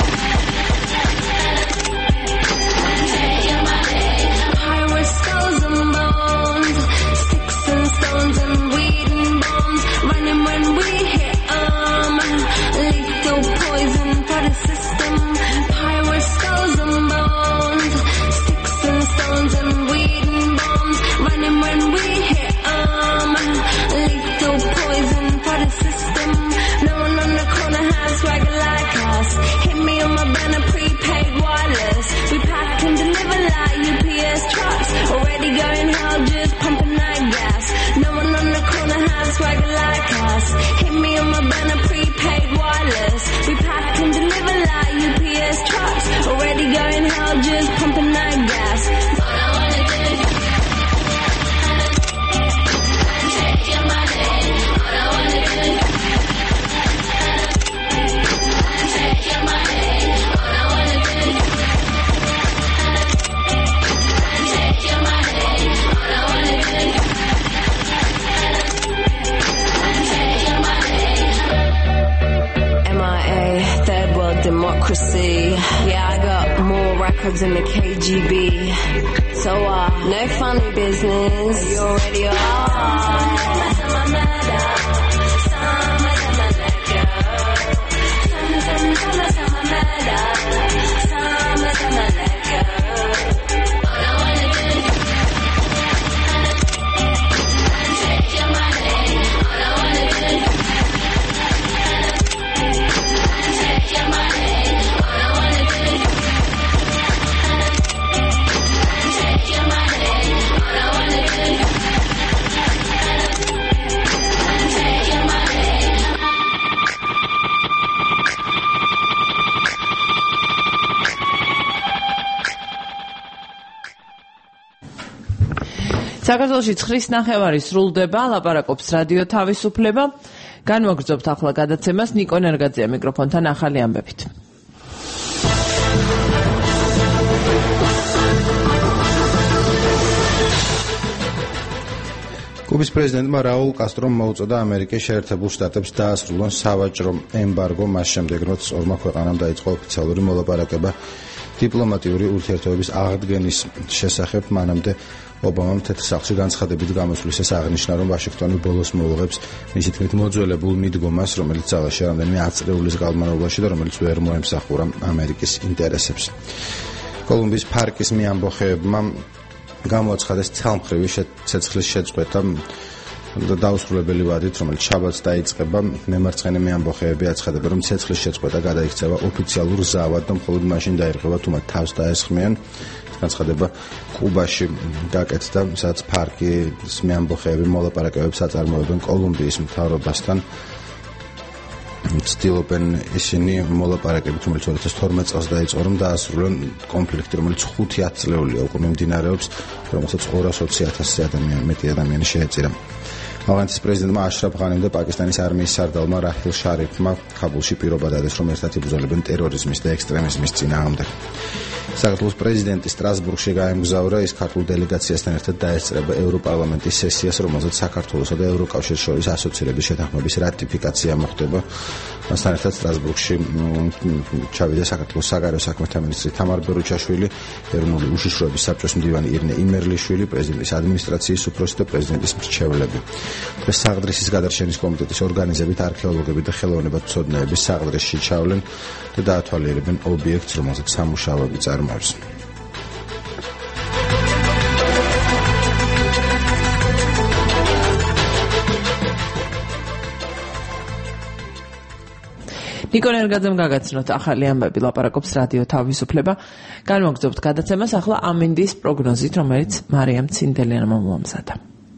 [SPEAKER 17] take your money. Pirates, skulls and bones, sticks and stones and weed and bombs, running when we hit 'em. Lethal poison for the system. Pirates, skulls and bones, sticks and stones and weed and bombs, running when we hit 'em. Lethal poison for the system. No one on the corner has swagger like us. Hit me on my banner, prepaid wireless. We pack and deliver like UPS trucks. Already going hell, just pumping that gas. No one on the corner has swagger like us. Hit me on my banner, prepaid wireless. We pack and deliver like UPS trucks. Already going hell, just pumping that gas. All I wanna do is take your money. All I wanna do is take your money. All I wanna do is take your money. All I wanna do is take your money. MIA, third world democracy. Yeah, I got more records than the KGB. So no funny business. You already are.
[SPEAKER 2] საქართველოში 9:09 სრულდება, ლაპარაკობს რადიო თავისუფლება. განვაგრძობთ ახლა გადაცემას ნიკო ნერგაძეა მიკროფონთან ახალი ამბებით.
[SPEAKER 3] კუბის პრეზიდენტმა რაულ კასტრომ მოუწოდა ამერიკის შეერთებულ შტატებს დაასრულონ სავაჭრო ემბარგო მას შემდეგ, როცა ორმა ქვეყანამ დაიწყო ოფიციალური მოლაპარაკება დიპლომატიური ურთიერთობების აღდგენის შესახებ. მანამდე ობამამ თეთრ სახლში განცხადებით გამოსვლის ეს აღნიშნა, რომ ვაშინგტონი ბოლოს მოუღებს მისი თქმით მოძველებულ მიდგომას, რომელიც ძალაში რამდენიმე 10 წლეულის განმავლობაში და რომელიც ვერ მოემსახურა ამერიკის ინტერესებს. კოლუმბიის პარკის მეამბოხეებმა გამოაცხადეს ცალმხრივი ცეცხლის შეწყვეტა და დაუსრულებელი ვადით, რომელიც შაბათს დაიწყება. მემარცხენე მეამბოხეები აცხადებენ, რომ ცეცხლის შეწყვეტა გადაიქცევა ოფიციალურ ზავად და მხოლოდ მაშინ დაერღვევა, თუ მათ თავს დაესხმიან. განცხადება კუბაში გაკეთდა, სადაც პარკის მეამბოხეები მოლაპარაკებებს აწარმოებენ კოლუმბიის მთავრობასთან. ცდილობენ ისინი მოლაპარაკებით, რომელიც 2012 წელს დაიწყო, რომ დაასრულონ კონფლიქტი, რომელიც 5-10 წლეულია უკვე მიმდინარეობს, რომელსაც 220,000 მეტი ადამიანი შეეწირა. ავღანეთის პრეზიდენტმა აშრაფ ღანიმ და პაკისტანის არმიის სარდალმა რაჰილ შარიფმა ქაბულში პირობა დადეს, რომ ერთად იბრძოლებენ ტერორიზმის და ექსტრემიზმის წინააღმდეგ. საქართველოს პრეზიდენტი სტრასბურგში გაემგზავრა, ის ქართულ დელეგაციასთან ერთად დაესწრება ევროპარლამენტის სესიას, რომელზეც საქართველოსა და ევროკავშირის შორის ასოცირების შეთანხმების რატიფიკაცია მოხდება. მასთან ერთად სტრასბურგში ჩავიდა საქართველოს საგარეო საქმეთა მინისტრი თამარ ბერუჩაშვილი, ეროვნული უშიშროების საბჭოს მდივანი ირინე იმერლიშვილი, პრეზიდენტის ადმინისტრაციის უფროსი და პრეზიდენტის მრჩევლები. დღეს საღდრისის გადარჩენის კომიტეტის ორგანიზებით არქეოლოგები და ხელოვნებათმცოდნეები საღდრისში ჩავლენ და დაათვალიერებენ ობიექტს, რომელზეც სამუშაოები წარმოებს.
[SPEAKER 2] ნიკო ნერგაძემ გაგაცნოთ ახალი ამბები, ლაპარაკობს რადიო თავისუფლება. განვაგრძობთ გადაცემას ახლა ამინდის პროგნოზით, რომელიც მარიამ ცინდელიანმა მომზადა.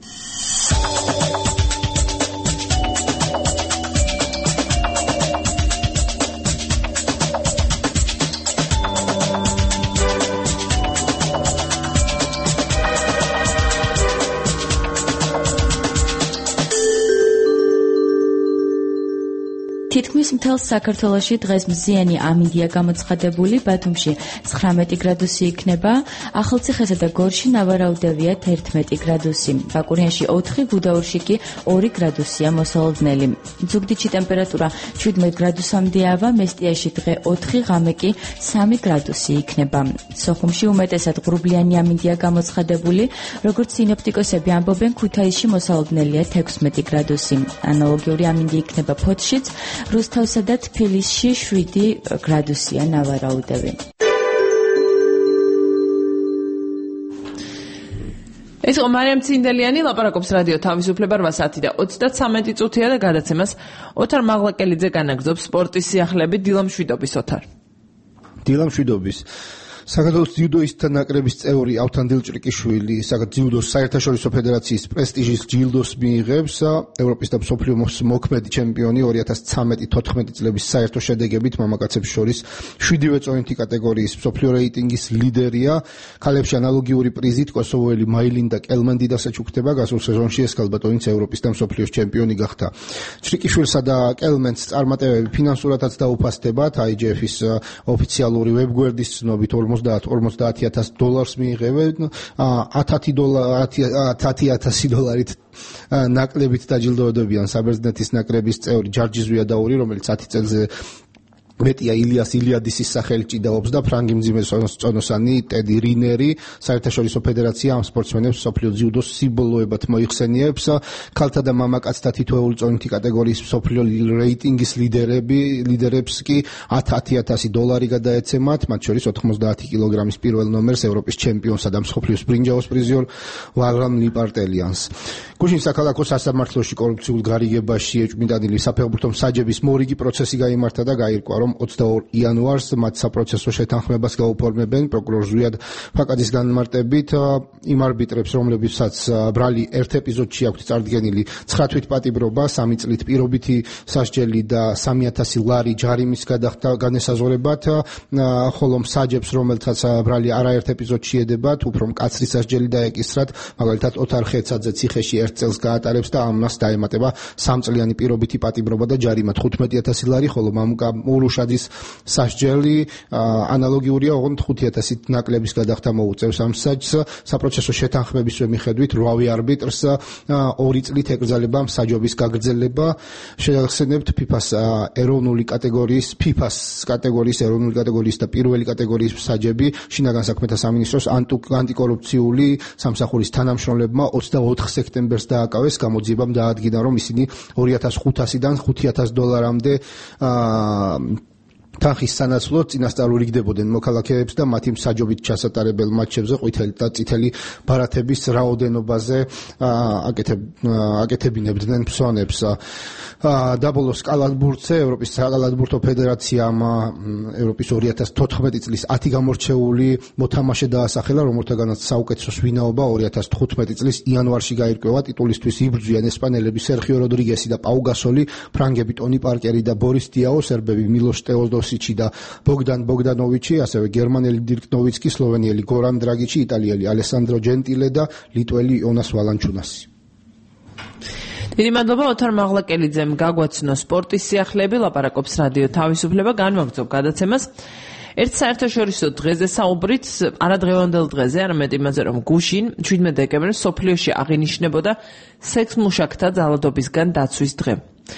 [SPEAKER 18] თითქმის მთელ საქართველოში დღეს მზიანი ამინდია გამოცხადებული, ბათუმში 19 გრადუსი იქნება, ახალციხესა და გორში ნავარაუდევია 11 გრადუსი, ბაკურიანში 4, გუდაურში კი 2 გრადუსია მოსალოდნელი. ზუგდიდში ტემპერატურა 17 გრადუსამდე ავა, მესტიაში დღე 4, ღამე კი 3 გრადუსი იქნება. სოხუმში უმეტესად ღრუბლიანი ამინდია გამოცხადებული, როგორც სინოპტიკოსები ამბობენ, ქუთაისში მოსალოდნელია 16 გრადუსი. ანალოგიური ამინდი იქნება ფოთშიც, რუსთავსა და თბილისში 7 გრადუსია ნავარაუდები.
[SPEAKER 2] ეს იყო მარიამ ცინდელიანი, ლაპარაკობს რადიო თავისუფლება 8 საათი და 33 წუთია და გადაცემას ოთარ მაღლაკელიძე განაგრძობს სპორტის სიახლეებით. დილამშვიდობის ოთარ.
[SPEAKER 19] დილამშვიდობის. საქართველოს ძიუდოისტთა ნაკრების წევრი ავთან დილჭრიკიშვილი ძიუდოს საერთაშორისო ფედერაციის პრესტიჟის ჯილდოს მიიღებს. ევროპის და მსოფლიოს მოქმედი ჩემპიონი 2013-14 წლების საერთო შედეგებით მამაკაცებს შორის 7-ვე წონითი კატეგორიის მსოფლიო რეიტინგის ლიდერია. ქალებში ანალოგიური პრიზით კოსოვოელი მაილინდა კელმანდიდასა ჩუქდება. გასულ სეზონში ეს ქალბატონიც ევროპის და მსოფლიოს ჩემპიონი გახდა. ჭრიკიშვილსა და კელმენდს წარმატებები ფინანსურადაც დაუფასდებათ. IGF-ის ოფიციალური ვებგვერდის ცნობით 50,000 დოლარს მიიღებენ, 10,000 დოლარით ნაკლებით დაჯილდოვდებიან საბერძნეთის ნაკრების წევრი ჯარჯი ზვიადაური, რომელიც 10 წელზე მეტია ილიას ილიადისის სახელით ჭიდაობს და ფრანგი მძიმე წონოსანი ტედი რინერი. საერთაშორისო ფედერაცია ამ სპორტსმენებს მსოფლიო ძიუდოს სიმბოლოებად მოიხსენიებს. ქალთა და მამაკაცთა თითოეული წონითი კატეგორიის მსოფლიო რეიტინგის ლიდერებს კი 10,000 დოლარი გადაეცემათ, მათ შორის 90 კილოგრამის პირველ ნომერს ევროპის ჩემპიონსა და მსოფლიოს ბრინჯაოს პრიზიორ ვაღრამ ლიპარტელიანს. გუშინ საქალაქო სასამართლოში კორუფციულ გარიგებაში ეჭვმიტანილი საფეხბურთო მსაჯების მორიგი პროცესი გაიმართა და გაირკვა, რომ 22 იანვარს მათ საპროცესო შეთანხმებას გაუფორმებენ პროკურორ ზვიად ფაკაძის განმარტებით იმ არბიტრებს, რომლებსაც ბრალი ერთ ეპიზოდში აქვთ წარდგენილი 9 თვით პატიმრობა, 3 წლით პირობითი სასჯელი და 3000 ლარი ჯარიმის განესაზღვრებათ, ხოლო მსაჯებს, რომელთაც ბრალი არაერთ ეპიზოდში ედებათ, უფრო მკაცრი სასჯელი დაეკისრათ, მაგალითად ოთარ ხეცაძე ციხეში 1 წელს გაატარებს და ამას დაემატება 3 წლიანი პირობითი პატიმრობა და ჯარიმა 15000 ლარი, ხოლო მამუკა ურუშაძის სასჯელი ანალოგიურია, ოღონდ 5000 ნაკლების გადახდა მოუწევს ამ მსაჯს. საპროცესო შეთანხმების მიხედვით 8 არბიტრს 2 წლით ეკრძალება მსაჯობის გაგრძელება. შეგახსენებთ FIFA-ს კატეგორიის ეროვნული კატეგორიის და პირველი კატეგორიის მსაჯები შინაგან საქმეთა სამინისტროს ანტიკორუფციული სამსახურის თანამშრომლებმა 24 სექტემბერს დააკავეს. გამოძიებამ დაადგინა, რომ ისინი 2500-დან $5000-მდე თანხის სანაცვლოდ წინასწარ ურიგდებოდნენ მოქალაქეებს და მათი მსაჯობით ჩასატარებელ მატჩებზე ყვითელი და წითელი ბარათების რაოდენობაზე აკეთებინებდნენ მსვანებს. დაბოლოს კალათბურთზე ევროპის საკალათბურთო ფედერაციამ ევროპის 2014 წლის 10 გამორჩეული მოთამაშე დაასახელა, რომელთაგანაც საუკეთესო ვინაობა 2015 წლის იანვარში გაირკვევა. ტიტულისთვის იბრძვიან ესპანელები სერხიო როდრიგესი და პაუ გასოლი, ფრანგები ტონი პარკერი და ბორის დიაო, სერბები მილოშ ტეოდოსიჩი და ბოგდან ბოგდანოვიჩი, ასევე გერმანელი დირკ ნოვიცკი, სლოვენიელი გორან დრაგიჩი, იტალიელი ალესანდრო ჯენტილე და ლიტველი იონას ვალანჩუნასი.
[SPEAKER 2] დიდი მადლობა ოთარ მაღლაკელიძემ გაგვაცნო სპორტის სიახლეები, ლაპარაკობს რადიო თავისუფლება, განვაგრძობ გადაცემას. ერთ საერთაშორისო დღეზე საუბრით, არადღევანდელ დღეზე, არამედ იმაზე, რომ გუშინ 17 დეკემბერს სოფლიოში აღინიშნებოდა სექსმუშაკთა ძალადობისგან დაცვის დღე.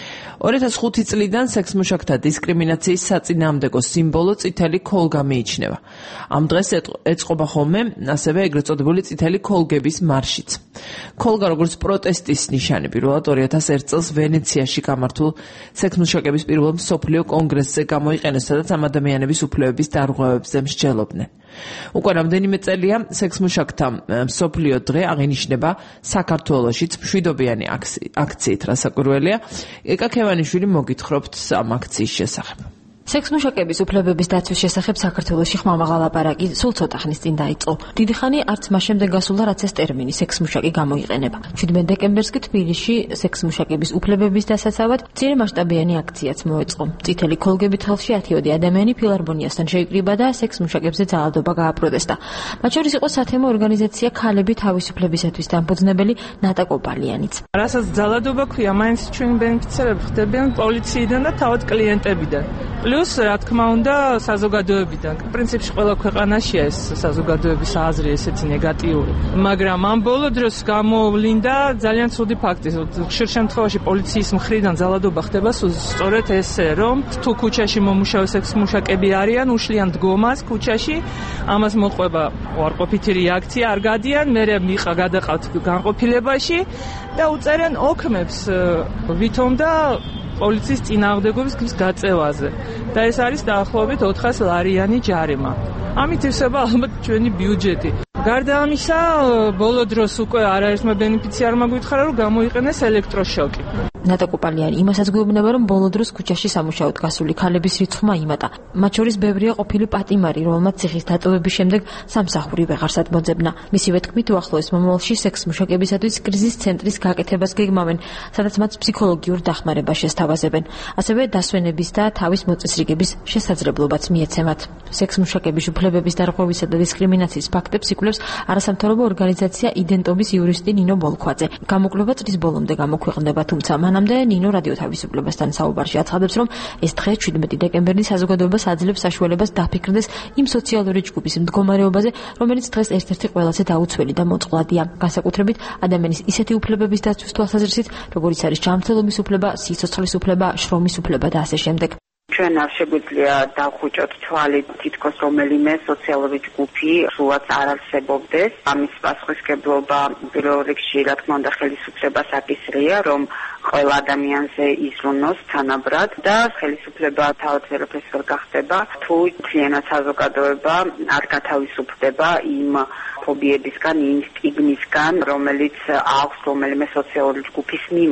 [SPEAKER 2] 2005 წლიდან სექსმუშაკთა დისკრიმინაციის საწინააღმდეგო სიმბოლო წითელი ქოლგა მიიჩნევა. ამ დღეს ეწყობა ხოლმე ასევე ეგრეთ წოდებული წითელი ქოლგების მარშიც. ქოლგა როგორც პროტესტის ნიშანი პირველად 2001 წელს ვენეციაში გამართულ სექსმუშაკების პირველ მსოფლიო კონგრესზე გამოიყენეს, სადაც ამ ადამიანების უფლებების დარღვევებზე მსჯელობდნენ. უკვე რამდენიმე წელია სექსმუშაკთა მსოფლიო დღე აღინიშნება საქართველოშიც მშვიდობიანი აქციით, რასაკვირველია. ეკა ქევანიშვილი მოგითხრობთ ამ აქციის შესახებ.
[SPEAKER 20] სექსმუშაკების უფლებების დაცვის შესახებ საქართველოში ხმამაღლა ლაპარაკი სულ ცოტა ხნის წინ დაიწყო. დიდი ხანი არც მას შემდეგ გასულა, რაც ეს ტერმინი სექსმუშაკი გამოიყენება. 17 დეკემბერს კი თბილისში სექსმუშაკების უფლებების დასაცავად მცირე მასშტაბიანი აქციაც მოეწყო. წითელი ქოლგებით ხელში 10 ადამიანი ფილარმონიასთან შეიკრიბა და სექსმუშაკებზე ძალადობა გააპროტესტა. მათ შორის იყო სათემო ორგანიზაცია ქალები თავისუფლებისათვის დამფუძნებელი ნატა კოპალიანიც.
[SPEAKER 21] რასაც ძალადობა ქვია, მაინც ჩვენი ბენეფიციარები ხდებიან პოლიციიდან და თავად კლიენტებიდან. პლუს, რა თქმა უნდა, საზოგადოებიდან. პრინციპში ყველა ქვეყანაშია ეს საზოგადოების აზრი ესეთი ნეგატიური. მაგრამ ამ ბოლო დროს გამოვლინდა ძალიან ცუდი ფაქტი. ხშირ შემთხვევაში პოლიციის მხრიდან ძალადობა ხდება სწორედ ესე, რომ თუ ქუჩაში მომუშავე სექსმუშაკები არიან, უშლიან დგომას ქუჩაში, ამას მოყვება უარყოფითი რეაქცია, არ გადიან, მერე მიყა გადაყავთ განყოფილებაში და უწერენ ოქმებს ვითომ და პოლიციის წინააღმდეგობის გაწევაზე. და ეს არის დაახლოებით 400 ლარიანი ჯარიმა. ამით ივსება ალბათ ჩვენი ბიუჯეტი. გარდა ამისა, ბოლო დროს უკვე არაერთმა ბენეფიციარმა გვითხრა, რომ გამოიყენეს ელექტროშოკი.
[SPEAKER 20] ნატა კოპალიანი იმასაც გვეუბნება, რომ ბოლო დროს ქუჩაში სამუშაოდ გასული ქალების რიცხვმა იმატა. მათ შორის ბევრია ყოფილი პატიმარი, რომელმაც ციხის დატოვების შემდეგ სამსახური ვეღარსად მოძებნა. მისივე თქმით, უახლოეს მომავალში სექსმუშაკებისათვის კრიზის ცენტრის გაკეთებას გეგმავენ, სადაც მათ ფსიქოლოგიურ დახმარებას შესთავაზებენ. ასევე დასვენების და თავის მოწესრიგების შესაძლებლობაც მიეცემათ. სექსმუშაკების უფლებების დარღვევისა და დისკრიმინაციის ფაქტებს იკვლევს არასამთავრობო ორგანიზაცია იდენტობის იურისტი ნინო ბოლქვაძე. გამოკვლევა წლის ბოლომდე გამოქვეყნდება, თუმცა მანამდე ნინო რადიო თავისუფლებასთან საუბარში აცხადებს, რომ ეს დღე 17 დეკემბერი საზოგადოებას აძლევს საშუალებას დაფიქრდეს იმ სოციალური ჯგუფის მდგომარეობაზე, რომელიც დღეს ერთ-ერთი ყველაზე დაუცველი და მოწყვლადია. განსაკუთრებით ადამიანის ისეთი უფლებების დაცვის თვალსაზრისით, როგორიც არის ჯანმრთელობის უფლება, სიცოცხლის უფლება, შრომის უფლება და ასე შემდეგ.
[SPEAKER 22] ჩვენ არ შეგვიძლია დავხვიჭოთ თვალი თითქოს რომელიმე სოციალური ჯგუფი სულაც არ არსებობდეს. ამის პასუხისმგებლობა პირველ რიგში, რა თქმა უნდა, ხელისუფლებას აკისრია, რომ ყველა ადამიანზე იზრუნოს თანაბრად და ხელისუფლება თავად ვერაფერს ვერ გახდება, თუ მთლიანად საზოგადოება არ გათავისუფლდება იმ ფობიებისგან, იმ სტიგმისგან, რომელიც აქვს რომელიმე სოციალური ჯგუფის მიმართ.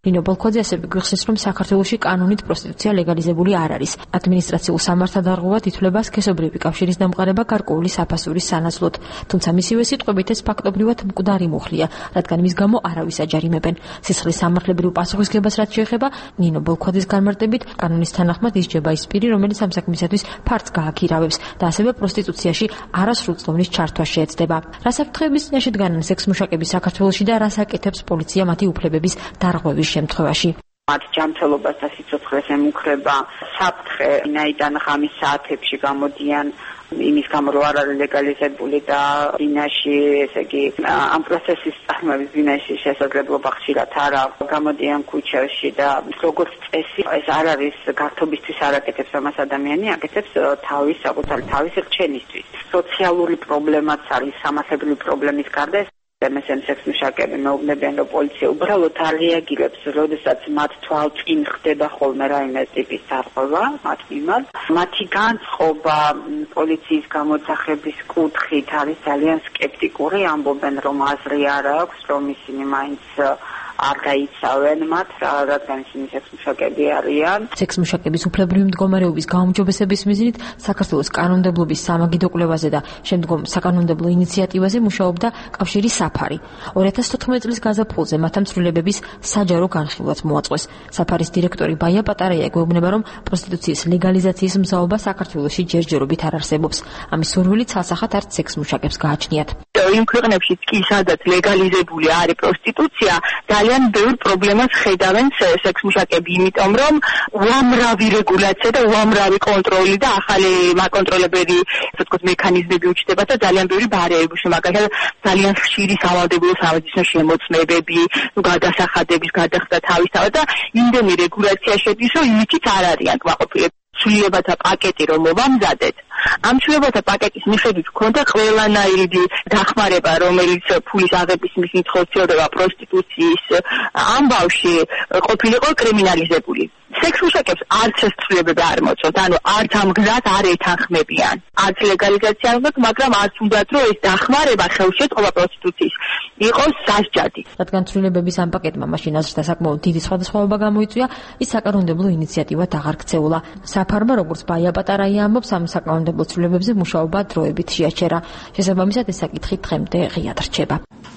[SPEAKER 20] ნინო ბოლქვაძე ასევე გვიხსნის, რომ საქართველოში კანონით პროსტიტუცია ლეგალიზებული არ არის. ადმინისტრაციულ სამართალდარღვევად ითვლება სქესობრივი კავშირის დამყარება გარკვეული საფასურის სანაცვლოდ, თუმცა მისივე სიტყვებით ეს ფაქტობრივად მკვდარი მუხლია, რადგან მის გამო არავის აჯარიმებენ. სისხლის სამართლებრივ პასუხისმგებლობას რაც შეეხება, ნინო ბოლქვაძის განმარტებით, კანონის თანახმად ისჯება ის პირი, რომელიც ამ საქმისათვის ფართს გააქირავებს და ასევე პროსტიტუციაში არასრულწლოვნის ჩართვა შეეცდება. რა საფრთხეების წინაშე დგანან სექსმუშაკები საქართველოში და რას აკეთებს პოლიცია მათი უფლებების დარღვევის შემთხვევაში?
[SPEAKER 22] მათ ჯანმრთელობას და სიცოცხლეს ემუქრება საფრთხე, ვინაიდან ღამის საათებში გამოდიან იმის გამო რომ არ არის ლეგალიზებული და ბინაში, ესე იგი, ამ პროცესის წარმოების ბინაში შესაძლებლობა ხშირად არ აქვს. გამოდიან ქუჩაში და როგორც წესი, ეს არ არის გართობისთვის არ აკეთებს ამას ადამიანი, აკეთებს თავის საკუთარი თავის რჩენისთვის. სოციალური პრობლემაც არის, სამართლებრივი პრობლემის გარდა MSM სექსმუშაკები მეუბნებიან, რომ პოლიცია უბრალოდ არ რეაგირებს, როდესაც მათ თვალწინ ხდება ხოლმე რაიმე ტიპის დარღვევა მათ მიმართ. მათი განწყობა პოლიციის გამოძახების კუთხით არის ძალიან სკეპტიკური, ამბობენ, რომ აზრი არ აქვს, რომ ისინი მაინც არ გაიცავენ მათ, რადგან ისინი სექსმუშაკები არიან.
[SPEAKER 20] სექსმუშაკების უფლებრივი მდგომარეობის გაუმჯობესების მიზნით საქართველოს კანონმდებლობის სამაგიდო კვლევაზე და შემდგომ საკანონმდებლო ინიციატივაზე მუშაობდა კავშირი საფარი. 2014 წლის გაზაფხულზე მათ ამ ცვლილებების საჯარო განხილვაც მოაწყვეს. საფარის დირექტორი ბაია პატარაია გვეუბნება, რომ პროსტიტუციის ლეგალიზაციის მზაობა საქართველოში ჯერჯერობით არ არსებობს. ამის სურვილი ცალსახად არც სექსმუშაკებს გააჩნიათ.
[SPEAKER 5] იმ ქვეყნებშიც კი, სადაც ლეგალიზებული არის პროსტიტუცია, ძალიან ბევრ პრობლემას ხედავენ სექსმუშაკები, იმიტომ რომ უამრავი რეგულაცია და უამრავი კონტროლი და ახალი მაკონტროლებელი, ასე ვთქვათ, მექანიზმები უჩნდება და ძალიან ბევრი ბარიერები, მაგალითად, ძალიან ხშირი სავალდებულო სამედიცინო შემოწმებები, გადასახადების გადახდა თავისთავად და იმდენი რეგულაცია შედის, რომ იმითიც არ არიან კმაყოფილები. ცვლილებათა პაკეტი რომ მოვამზადეთ, ამ ცვლილებათა პაკეტის მიხედვით გქონდა ყველანაირი დახმარება, რომელიც ფულის აღების მიზნით ხორციელდება პროსტიტუციის ამბავში, ყოფილიყო კრიმინალიზებული. სექსმუშაკებს არც ეს ცვლილებები არ მოწონთ, ანუ არც ამ გზას არ ეთანხმებიან. არც ლეგალიზაცია არ უნდა, მაგრამ არც უნდათ, რომ ეს დახმარება ხელშეწყობა პროსტიტუციის იყოს სასჯადი.
[SPEAKER 20] რადგან ცვლილებების ამ პაკეტმა მაშინ აზრთა საკმაოდ დიდი სხვადასხვაობა გამოიწვია, ის საკანონმდებლო ინიციატივად აღარ ქცეულა. საფარმა, როგორც ბაია პატარაია ამბობს, ამ საკანონმდებლო ცვლილებებზე მუშაობა დროებით შეაჩერა. შესაბამისად, ეს საკითხი დღემდე ღიად რჩება.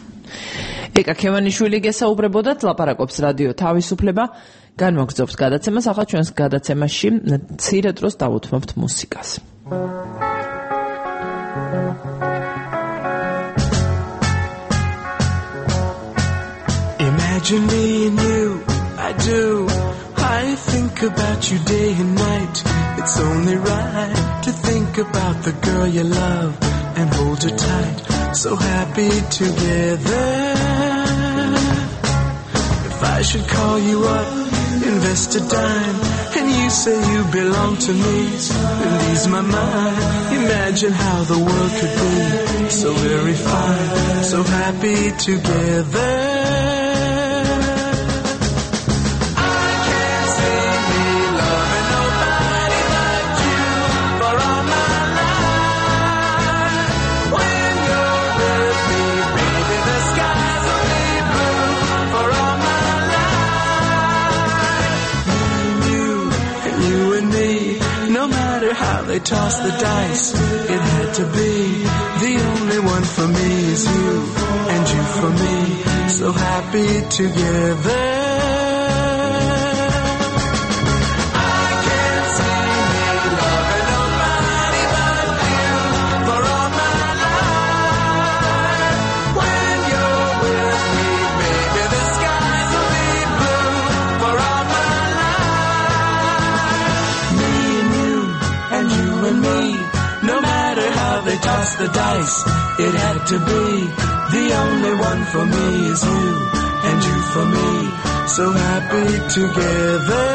[SPEAKER 2] ეკა ქევანიშვილი გესაუბრებოდათ, ლაპარაკობს რადიო თავისუფლება. განმოგრძობს გადაცემას, ახლა ჩვენს გადაცემაში მცირე დროს დავუთმობთ მუსიკას.
[SPEAKER 6] Imagine me and you, I do. I think about you day and night. It's only right to think about the girl you love and hold her tight. So happy together. If I should call you up, invest a dime, and you say you belong to me, and ease my mind. Imagine how the world could be so very fine, so happy together. They toss the dice, it had to be. The only one for me is you, and you for me, so happy together. Toss the dice, it had to be. The only one for me is you, and you for me, so happy together.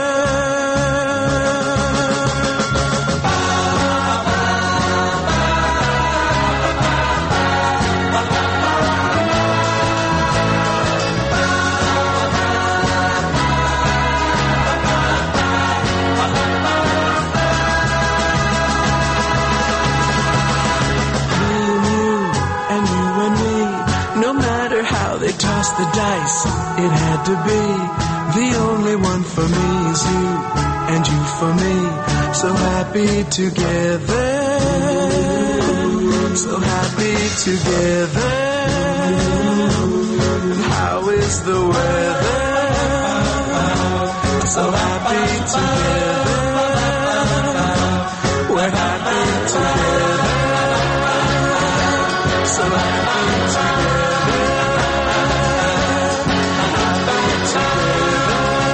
[SPEAKER 6] Toss the dice, it had to be. The only one for me is you, and you for me. So happy together, so happy together. And how is the weather? So happy together, we're happy together. So happy together, happy together.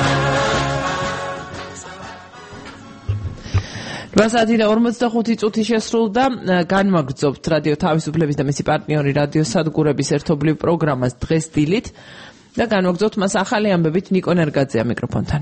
[SPEAKER 2] Vasati და 45 წუთი შესრულდა. განმაგრძობთ რადიო თავისუფლების და მისი პარტნიორი რადიო სადგურების ერთობლივ პროგრამას დღეს დილით და განმაგრძობთ მას ახალი ამბებით ნიკო ნერგაძეა მიკროფონთან.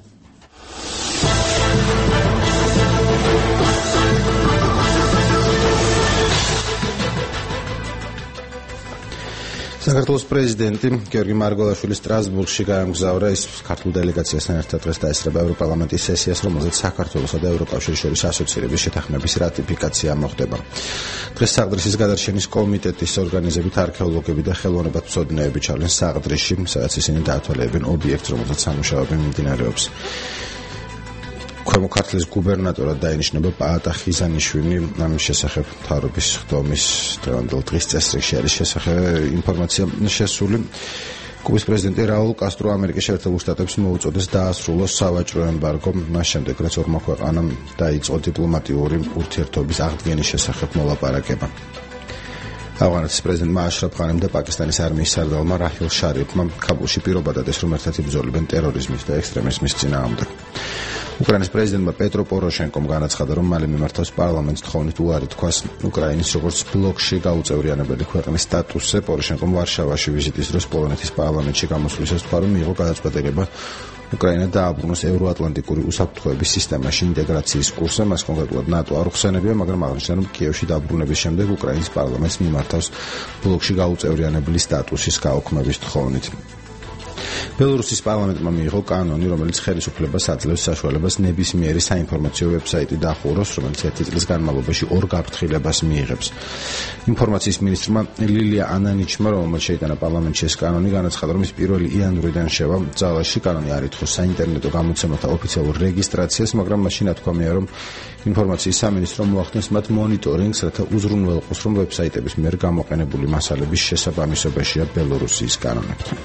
[SPEAKER 3] საქართველოს პრეზიდენტი გიორგი მარგველაშვილი სტრასბურგში გაემგზავრა ის ქართულ დელეგაციასთან ერთად დღეს დაესწრება ევროპარლამენტის სესიას, რომელზეც საქართველოსა და ევროკავშირის შორის ასოცირების შეთანხმების რატიფიკაცია მოხდება. დღეს საყდრისის გადარჩენის კომიტეტის ორგანიზებით არქეოლოგები და ხელოვნებათმცოდნეები ჩავლენ საყდრისში, სადაც ისინი დაათვალიერებენ ობიექტს, რომელზეც სამუშაოები მიმდინარეობს. ქვემო ქართლის გუბერნატორად დაინიშნება პაატა ხიზანიშვილი. ამის შესახებ მთავრობის ხდომის დღევანდელ დღის წესრიგში არის ინფორმაცია შესული. კუბის პრეზიდენტი რაულ კასტრო ამერიკის შეერთებულ შტატებს მოუწოდეს დაასრულოს სავაჭრო ემბარგო, მას შემდეგ რაც ორმო ქვეყანამ დაიწყო დიპლომატიური ურთიერთობის აღდგენის შესახებ მოლაპარაკება. ავღანეთის პრეზიდენტმა აშრაფ ღანიმ და პაკისტანის არმიის სარდალმა რაჰილ შარიფმა ქაბულში პირობა დადეს, რომ ერთად იბრძოლებენ ტერორიზმის და ექსტრემიზმის წინააღმდეგ. უკრაინის პრეზიდენტმა პეტრო პოროშენკომ განაცხადა, რომ მალე მიმართავს პარლამენტს თხოვნით უარი თქვას უკრაინის როგორც ბლოკში გაუწევრიანებელი ქვეყნის სტატუსზე. პოროშენკომ ვარშავაში ვიზიტის დროს პოლონეთის პარლამენტში გამოსვლისას თქვა, რომ მიიღო გადაწყვეტილება უკრაინა დააბრუნოს ევროატლანტიკური უსაფრთხოების სისტემაში ინტეგრაციის კურსზე. მას კონკრეტულად ნატო არ უხსენებია, მაგრამ აღნიშნა, რომ კიევში დაბრუნების შემდეგ უკრაინის პარლამენტს მიმართავს ბლოკში გაუწევრიანებელი სტატუსის გაუქმების თხოვნით. ბელორუსის პარლამენტმა მიიღო კანონი, რომელიც ხელისუფლებას აძლევს საშუალებას ნებისმიერი საინფორმაციო ვებსაიტი დახუროს, რომელიც 1 წლის განმავლობაში 2 გაფრთხილებას მიიღებს. ინფორმაციის მინისტრმა ლილია ანანიჩმა, რომელმაც შეიტანა პარლამენტში ეს კანონი, განაცხადა, რომ ის 1 იანვრიდან შევა ძალაში. კანონი არ ითხოვს საინტერნეტო გამოცემათა ოფიციალურ რეგისტრაციას, მაგრამ მაშინ ათქვამია, რომ ინფორმაციის სამინისტრო მოახდენს მათ მონიტორინგს, რათა უზრუნველყოს, რომ ვებსაიტების მიერ გამოყენებული მასალების შესაბამისობაშია ბელორუსიის კანონებთან.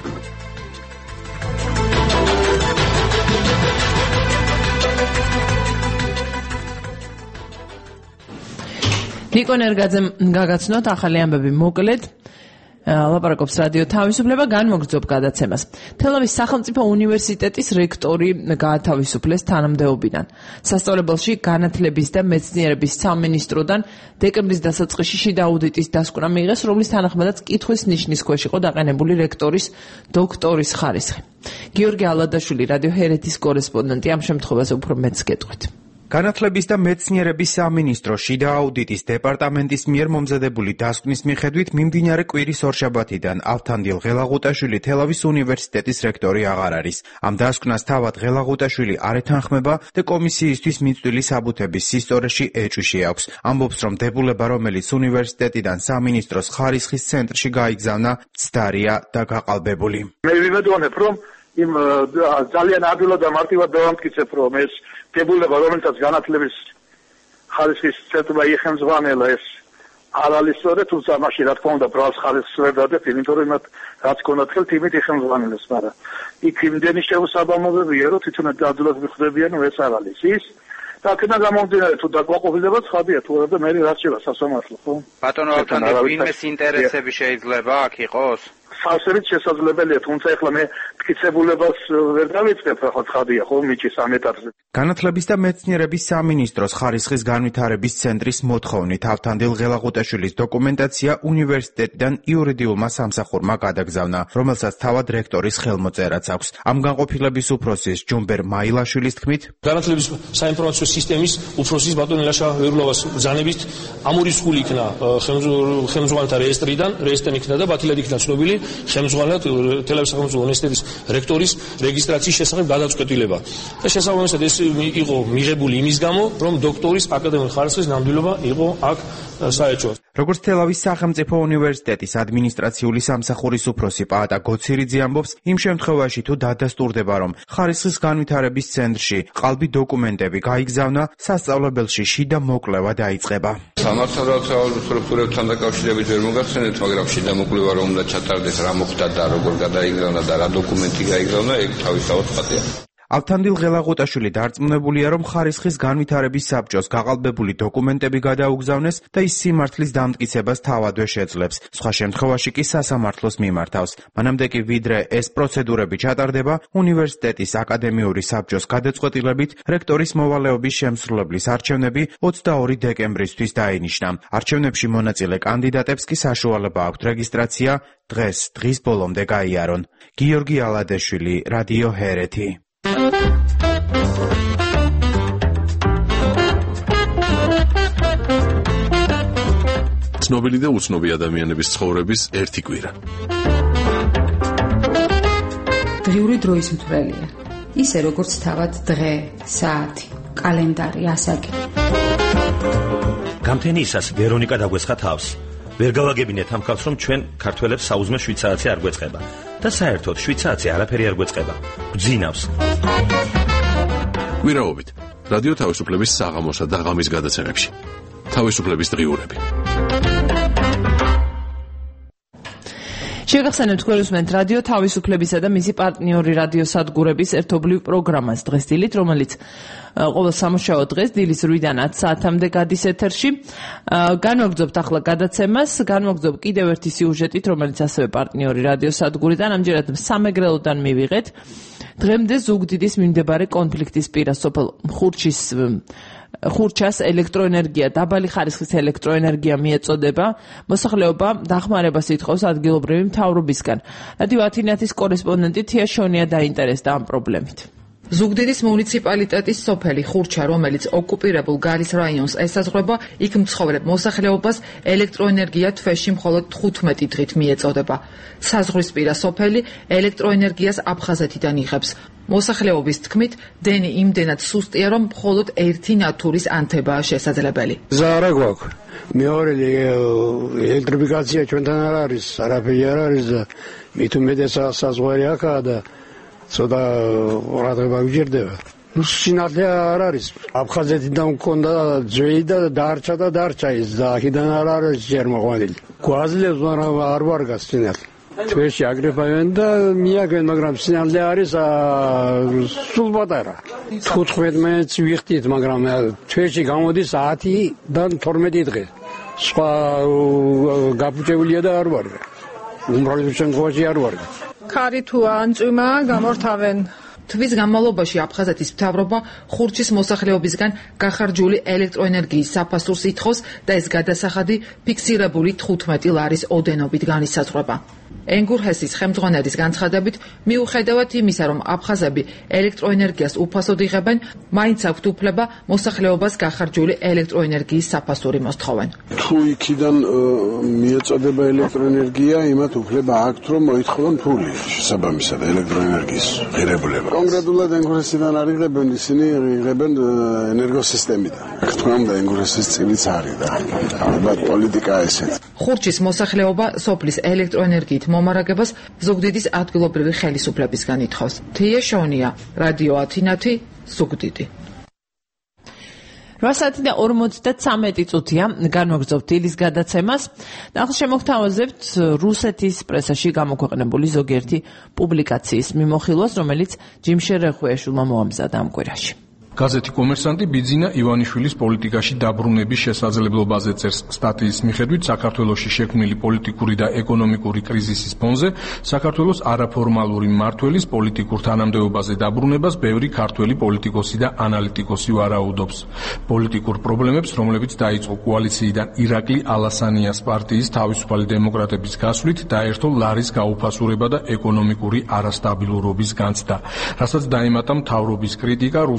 [SPEAKER 2] ნიკო ნერგაძემ გაგაცნოთ ახალი ამბები მოკლედ. ლაპარაკობს რადიო თავისუფლება, განმოგრძობ გადაცემას. თელავის სახელმწიფო უნივერსიტეტის რექტორი გაათავისუფლეს თანამდებობიდან. სასწავლებელში განათლების და მეცნიერების სამინისტროდან დეკემბრის დასაწყისში შიდა აუდიტის დასკვნა მიიღეს, რომლის თანახმადაც კითხვის ნიშნის ქვეშ იყო დაყენებული რექტორის დოქტორის ხარისხი. გიორგი ალადაშვილი, რადიო ჰერეთის კორესპონდენტი, ამ შემთხვევაზე უფრო მეც გეტყვით.
[SPEAKER 4] განათლების და მეცნიერების სამინისტრო შიდა აუდიტის დეპარტამენტის მიერ მომზადებული დასკვნის მიხედვით მიმდინარე კვირის ორშაბათიდან ავთანდილ ღელაღუტაშვილი თელავის უნივერსიტეტის რექტორი აღარ არის. ამ დასკვნას თავად ღელაღუტაშვილი არ ეთანხმება და კომისიისთვის მიწვილი საბუთების სისტორეში ეჭვი აქვს. ამბობს, რომ დებულება, რომელიც უნივერსიტეტიდან სამინისტროს ხარისხის ცენტრში გაიგზავნა, მცდარია და გაყალბებული.
[SPEAKER 7] მე ვიმედოვნებ, რომ იმ ძალიან ადვილად და მარტივად დავამტკიცებ, რომ ეს დებულება, რომელსაც განათლების ხარისხის ცენტრმა იხელმძღვანელა, ეს არ არის სწორედ, თუმცა მაშინ რა თქმა უნდა ბრალს ხარისხს ვერ დადებ, იმიტომ რომ მათ რაც ქონდათ ხელთ იმით იხელმძღვანელებს, მაგრამ იქ იმდენი შეუსაბამობებია, რომ თვითონაც დაძულად მიხვდებიან, რომ ეს არ არის ის. და აქედან გამომდინარე, თუ დაკვაყოფილდება ცხადია, თუ არა და მე რაც შევა სასამართლო, ხო?
[SPEAKER 23] ბატონო ავთანდილ, ვინმეს ინტერესები შეიძლება აქ იყოს?
[SPEAKER 7] სავსებით შესაძლებელია, თუმცა ეხლა მე მტკიცებულებას ვერ დავიწყებ, ახლა ცხადია, ხო, მიჭის ამ ეტაპზე.
[SPEAKER 4] განათლების და მეცნიერების სამინისტროს ხარისხის განვითარების ცენტრის მოთხოვნით ავთანდილ ღელაღუტაშვილის დოკუმენტაცია უნივერსიტეტიდან იურიდიულმა სამსახურმა გადაგზავნა, რომელსაც თავად რექტორის ხელმოწერაც აქვს. ამ განყოფილების უფროსის ჯუმბერ მაილაშვილის თქმით,
[SPEAKER 24] განათლების საინფორმაციო სისტემის უფროსის ბატონ ელაშა ვერულოვას ბრძანებით ამურისხული იქნა ხელმძღვანელთა რეესტრიდან იქნა და ბათილად იქნა ცნობილი ხელმძღვანელად თელავის სახელმწიფო უნივერსიტეტის რექტორის რეგისტრაციის შესახებ გადაწყვეტილება. და შესაბამისად ეს იყო მიღებული იმის გამო, რომ დოქტორის აკადემიური ხარისხის ნამდვილობა იყო აქ საეჭვო.
[SPEAKER 4] როგორც თელავის სახელმწიფო უნივერსიტეტის ადმინისტრაციული სამსახურის უფროსი პაატა გოცირიძე ამბობს, იმ შემთხვევაში თუ დადასტურდება, რომ ხარისხის განვითარების ცენტრში ყალბი დოკუმენტები გაიგზავნა, სასწავლებელში შიდა მოკვლევა დაიწყება.
[SPEAKER 9] სამართალდამცავ სტრუქტურებთან დაკავშირებით ვერ მოგახსენეთ, მაგრამ შიდა მოკვლევა რომ უნდა ჩატარდეს, რა მოხდა და როგორ გადაიგზავნა და რა დოკუმენტი გაიგზავნა, ეგ თავისთავად ხატია.
[SPEAKER 4] ალთანდილ ღელაღუტაშვილი დარწმუნებულია, რომ ხარისხის განვითარების საბჭოს გაყალბებული დოკუმენტები გადაუგზავნეს და ის სიმართლის დამტკიცებას თავადვე შეძლებს. სხვა შემთხვევაში კი სასამართლოს მიმართავს. მანამდე კი ვიდრე ეს პროცედურები ჩატარდება, უნივერსიტეტის აკადემიური საბჭოს გადაწყვეტილებით რექტორის მოვალეობის შემსრულებლის არჩევნები 22 დეკემბრისთვის დაინიშნა. არჩევნებში მონაწილე კანდიდატებს კი საშუალება აქვთ რეგისტრაცია დღის ბოლომდე გაიარონ. გიორგი ალადეშვილი, რადიო ჰერეთი.
[SPEAKER 1] ცნობილი და უცნობი ადამიანების ცხოვრების ერთი კვირა.
[SPEAKER 10] დღიური დროის მთვრელია. ისე როგორც თავად დღე, საათი, კალენდარი, ასაკი.
[SPEAKER 11] გამთენიისას ვერონიკა დაგვესხა თავს. ვერ გავაგებინეთ ამ ხალხს, რომ ჩვენ ქართველებს საუზმე შვიცარიცი არ გვეწყება და საერთოდ შვიცარიცი არაფერი არ გვეწყება. გძინავს.
[SPEAKER 1] ვირაობით რადიო თავისუფლების საღამოსა და ღამის გადაცემებში. თავისუფლების დღიურები.
[SPEAKER 2] შეგახსენებთ თქვენ რადიო თავისუფლებისა და მისი პარტნიორი რადიო სადგურების ერთობლივ პროგრამას დღეს დილით, რომელიც ყოველ სამუშაო დღეს დილის 8-დან 10 საათამდე გადის ეთერში. განვაგრძობთ ახლა გადაცემას, განვაგრძობ კიდევ ერთი სიუჟეტით, რომელიც ასევე პარტნიორი რადიო სადგურიდან, ამჯერად სამეგრელოდან მივიღეთ. დღემდე ზუგდიდის მიმდებარე კონფლიქტის პირას სოფელ ხურჩას ელექტროენერგია, დაბალი ხარისხის ელექტროენერგია მიეწოდება. მოსახლეობა დახმარებას ითხოვს ადგილობრივი მთავრობისგან. რადიო ათინათის კორესპონდენტი თია შონია დაინტერესდა ამ პრობლემით.
[SPEAKER 12] ზუგდიდის მუნიციპალიტეტის სოფელი ხურჩა, რომელიც ოკუპირებულ გალის რაიონს ესაზღვრება, იქ მცხოვრებ მოსახლეობას ელექტროენერგია თვეში მხოლოდ 15 დღით მიეწოდება. საზღვრისპირა სოფელი ელექტროენერგიას აფხაზეთიდან იღებს. მოსახლეობის თქმით, დენი იმდენად სუსტია, რომ მხოლოდ ერთი ნათურის ანთებაა შესაძლებელი.
[SPEAKER 25] ზარა გვაქვს. მეორე ელექტრიფიკაცია ჩვენთან არ არის, არაფერი არ არის და მით უმეტეს საზღვარი აქაა და ცოტა ყურადღება გვჭირდება. სინათლე არ არის. აფხაზეთიდან მქონდა ძველი და დარჩა ის და აქედან არ არის ჯერ მოყვანილი. გვაძლევს, მაგრამ არ ვარგას სინათლე. თვეში აგრებავენ და მიაგენ, მაგრამ სინათლე არის სულ პატარა. 15 მეტრს ვიხდით, მაგრამ თვეში გამოდის 10-დან 12 დღე. სხვა გაფუჭებულია და არ ვარგა. უმრავლეს შემთხვევაში არ ვარგა.
[SPEAKER 12] ქარი თუ ანწვიმა გამორთავენ. თვის განმავლობაში აფხაზეთის მთავრობა ხურჩის მოსახლეობისგან გახარჯული ელექტროენერგიის საფასურს ითხოვს და ეს გადასახადი ფიქსირებული 15 ლარის ოდენობით განისაზღვრება. ენგურჰესის ხელმძღვანელის განცხადებით, მიუხედავად იმისა, რომ აფხაზები ელექტროენერგიას უფასოდ იღებენ, მაინც აქვთ უფლება მოსახლეობას გახარჯული ელექტროენერგიის საფასური მოსთხოვენ.
[SPEAKER 25] თუ იქიდან მიეწოდება ელექტროენერგია, იმათ უფლება აქვთ, რომ მოითხოვონ ფული შესაბამისად ელექტროენერგიის ღირებულება. კონკრეტულად ენგურჰესიდან არ იღებენ, ისინი იღებენ ენერგოსისტემიდან. რა თქმა უნდა, ენგურჰესის წილიც არის და ალბათ პოლიტიკა ესეც.
[SPEAKER 12] ხურჩის მოსახლეობა სოფლის ელექტროენერგიით მომარაგებას ზუგდიდის ადგილობრივი ხელისუფლებისგან ითხოვს. თია შონია, რადიო ათინათი, ზუგდიდი.
[SPEAKER 2] 8 საათი და 53 წუთია განვაგრძობთ დილის გადაცემას. ახლა შემოგთავაზებთ რუსეთის პრესაში გამოქვეყნებული ზოგიერთი პუბლიკაციის მიმოხილვას, რომელიც ჯიმშერ რეხუეშვილმა მოამზადა ამ კვირაში.
[SPEAKER 26] გაზეთი კომერსანტი ბიძინა ივანიშვილის პოლიტიკაში დაბრუნების შესაძლებლობაზე წერს. სტატიის მიხედვით, საქართველოში შექმნილი პოლიტიკური და ეკონომიკური კრიზისის ფონზე საქართველოს არაფორმალური მმართველის პოლიტიკურ თანამდებობაზე დაბრუნებას ბევრი ქართველი პოლიტიკოსი და ანალიტიკოსი ვარაუდობს. პოლიტიკურ პრობლემებს, რომლებიც დაიწყო კოალიციიდან ირაკლი ალასანიას პარტიის თავისუფალი დემოკრატების გასვლით, დაერთო ლარის გაუფასურება და ეკონომიკური არასტაბილურობის განცდა, რასაც დაემატა მთავრობის კრიტიკა რუსეთის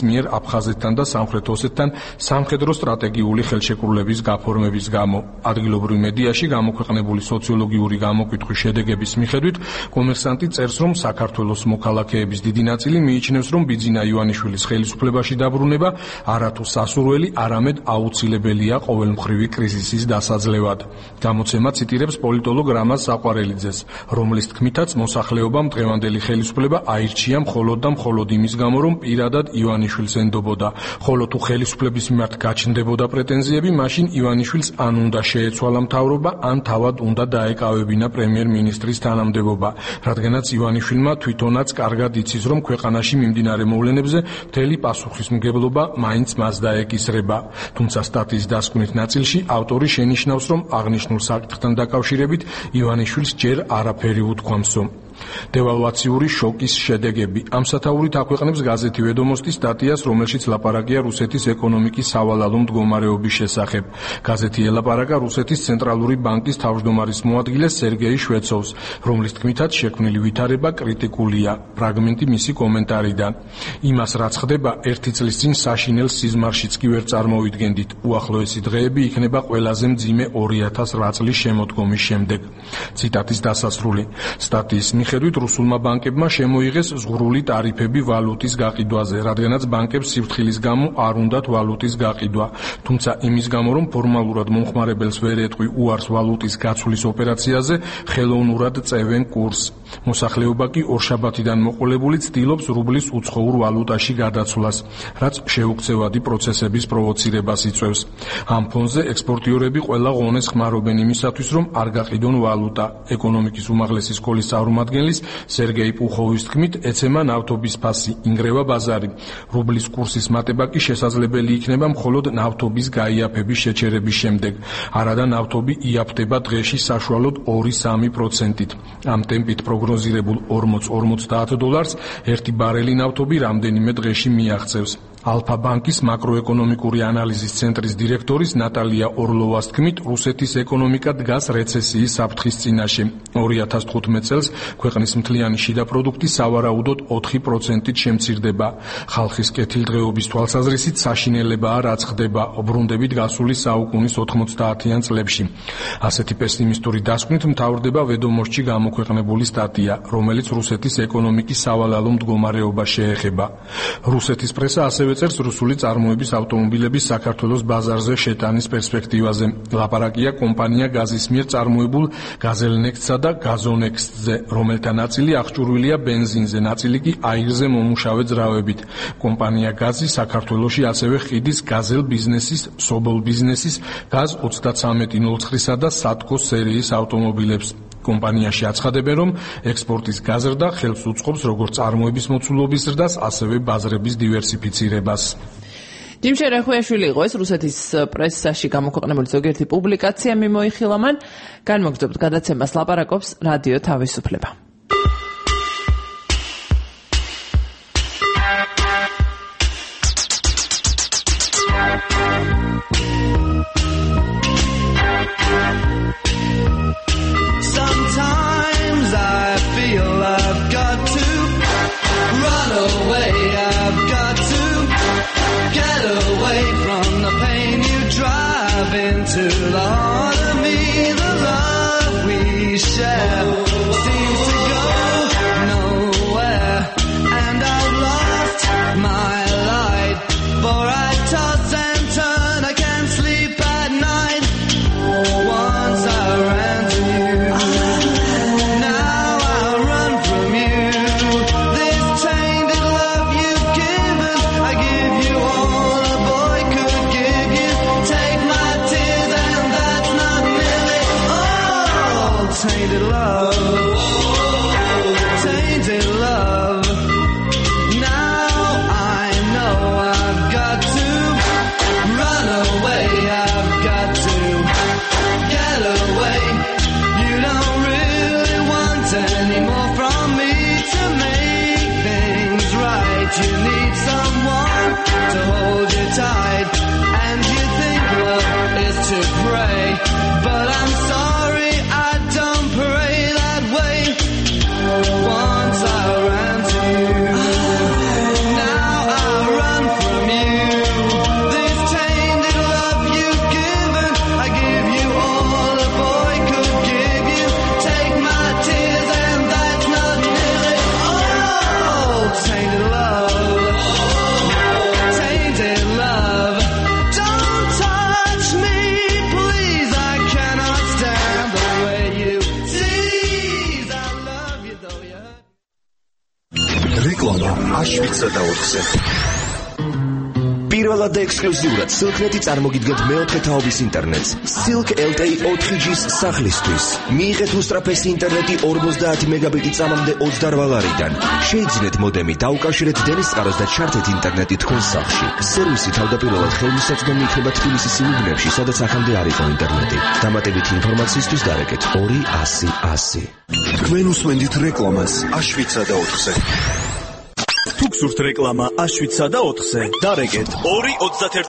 [SPEAKER 26] მიერ აფხაზეთთან და სამხრეთ ოსეთთან სამხედრო სტრატეგიული ხელშეკრულების გაფორმების გამო. ადგილობრივ მედიაში გამოქვეყნებული სოციოლოგიური გამოკითხვის შედეგების მიხედვით კომერსანტი წერს, რომ საქართველოს მოქალაქეების დიდი ნაწილი მიიჩნევს, რომ ბიძინა ივანიშვილის ხელისუფლებაში დაბრუნება არათუ სასურველი, არამედ აუცილებელია ყოველმხრივი კრიზისის დასაძლევად. გამოცემა ციტირებს პოლიტოლოგ რამაზ საყვარელიძეს, რომლის თქმითაც მოსახლეობამ დღევანდელი ხელისუფლება აირჩია მხოლოდ და მხოლოდ იმის გამო, რომ პირადად ივანიშვილს ენდობოდა, ხოლო თუ ხელისუფლების მიმართ გაჩნდებოდა პრეტენზიები, მაშინ ივანიშვილს ან უნდა შეეცვალა მთავრობა, ან თავად უნდა დაეკავებინა პრემიერ-მინისტრის თანამდებობა, რადგანაც ივანიშვილმა თვითონაც კარგად იცის, რომ ქვეყანაში მიმდინარე მოვლენებზე მთელი პასუხისმგებლობა მაინც მას დაეკისრება. თუმცა სტატიის დასკვნით ნაწილში ავტორი შენიშნავს, რომ აღნიშნულ საკითხთან დაკავშირებით ივანიშვილს ჯერ არაფერი უთქვამსო. დევალვაციური შოკის შედეგები. ამ სათაურით აქვეყნებს გაზეთი ვედომოსტი სტატიას, რომელშიც ლაპარაკია რუსეთის ეკონომიკის სავალალო მდგომარეობის შესახებ. გაზეთი ელაპარაკა რუსეთის ცენტრალური ბანკის თავმჯდომარის მოადგილეს სერგეი შვეცოვს, რომლის თქმითაც შექმნილი ვითარება კრიტიკულია. ფრაგმენტი მისი კომენტარიდან. იმას, რაც ხდება, ერთი წლის წინ საშინელ სიზმარშიც კი ვერ წარმოვიდგენდით. უახლოესი დღეები იქნება ყველაზე მძიმე 2008 წლის შემოდგომის შემდეგ. ციტატის დასასრული. სტატიის მიხედვით რუსულმა ბანკებმა შემოიღეს ზღვრული ტარიფები ვალუტის გაყიდვაზე, რადგანაც ბანკებს სიფრთხილის გამო არ უნდათ ვალუტის გაყიდვა. თუმცა იმის გამო, რომ ფორმალურად მომხმარებელს ვერ ეტყვი უარს ვალუტის გაცვლის ოპერაციაზე, ხელოვნურად წევენ კურსს. მოსახლეობა კი ორშაბათიდან მოყოლებული ცდილობს რუბლის უცხოურ ვალუტაში გადაცვლას, რაც შეუქცევადი პროცესების პროვოცირებას იწვევს. ამ ფონზე ექსპორტიორები ყველა ღონეს ხმარობენ იმისათვის, რომ არ გაყიდონ ვალუტა. ეკონომიკის უმაღლესი სკოლის წარმომადგენლის სერგეი პუხოვის თქმით, ეცემა ნავთობის ფასი, ინგრევა ბაზარი. რუბლის კურსის მატება კი შესაძლებელი იქნება მხოლოდ ნავთობის გაიაფების შეჩერების შემდეგ. არადა ნავთობი იაფდება დღეში საშუალოდ 2-3%-ით. ამ ტემპით პროგნოზირებულ 40-50 დოლარს ერთი ბარელი ნავთობი რამდენიმე დღეში მიაღწევს. ალფა ბანკის მაკროეკონომიკური ანალიზის ცენტრის დირექტორის ნატალია ორლოვას თქმით, რუსეთის ეკონომიკა დგას რეცესიის საფრთხის წინაშე. 2015 წელს ქვეყნის მთლიანი შიდა პროდუქტი სავარაუდოდ 4%-ით შემცირდება. ხალხის კეთილდღეობის თვალსაზრისით საშინელებაა, რაც ხდება ბრუნდებით გასული საუკუნის 90-იან წლებში. ასეთი პესიმისტური დასკვნით მთავრდება ვედომოსტში გამოქვეყნებული სტატია, რომელიც რუსეთის ეკონომიკის სავალალო მდგომარეობას შეეხება. რუსეთის პრესა ასევე წერს რუსული წარმოების ავტომობილების საქართველოს ბაზარზე შეტანის პერსპექტივაზე. ლაპარაკია კომპანია გაზის მიერ წარმოებულ გაზელნექსტსა და გაზონექსტზე, რომელთა ნაწილი აღჭურვილია ბენზინზე, ნაწილი კი აირზე მომუშავე ძრავებით. კომპანია გაზი საქართველოში ასევე ხიდის გაზელ ბიზნესის, სობოლ ბიზნესის, გაზ 3309-სა და სატკოს სერიის ავტომობილებს. კომპანიაში აცხადებენ, რომ ექსპორტის გაზრდა ხელს უწყობს როგორც წარმოების მოცულობის ზრდას, ასევე ბაზრების დივერსიფიცირებას.
[SPEAKER 2] ჯიმშე რახუიაშვილი იყო ეს რუსეთის პრესაში გამოქვეყნებული ზოგიერთი პუბლიკაცია მიმოიხილა მან. განმოგრძობთ გადაცემას ლაპარაკობს რადიო თავისუფლება.
[SPEAKER 6] Sometimes I feel I've got to run away, I've got to get away from the pain you drive into the heart of me. The love we share seems to go nowhere, and I've lost my light, for I toss and turn, I can't sleep at night. Once I ran to you, now I run from you. This tainted love you've given, I give you all a boy could give you. Take my tears and that's not nearly all. Tainted love, tainted love. Now I know I've got to run away, I've got to get away. You don't really want any more from me to make things right. You need someone to hold you tight, and you think love is to pray, but I'm sorry, I don't pray that way. Once I ran to you, now I run from
[SPEAKER 8] 4-ზე. პირველად და ექსკლუზიურად Silk.net-ი წარმოგიდგენთ მეოთხე თაობის ინტერნეტს. Silk LTE 4G-ის სახლისთვის. მიიღეთ უსწრაფესი ინტერნეტი 50 მეგაბიტი წამამდე 28 ლარიდან. შეიძინეთ მოდემი, დაუკავშირეთ დენის წყაროს და ჩართეთ ინტერნეტი თქვენ სახლში. სერვისი თავდაპირველად ხელმისაწვდომი იქნება თბილისის იმ უბნებში, სადაც ახამდე არ იყო ინტერნეტი. დამატებითი ინფორმაციისთვის დარეკეთ 200 100.
[SPEAKER 13] თქვენ უსმენთ რეკლამას A7 და 4-ზე.
[SPEAKER 14] თუ გსურთ რეკლამა A7 და 4-ზე, დარეკეთ 221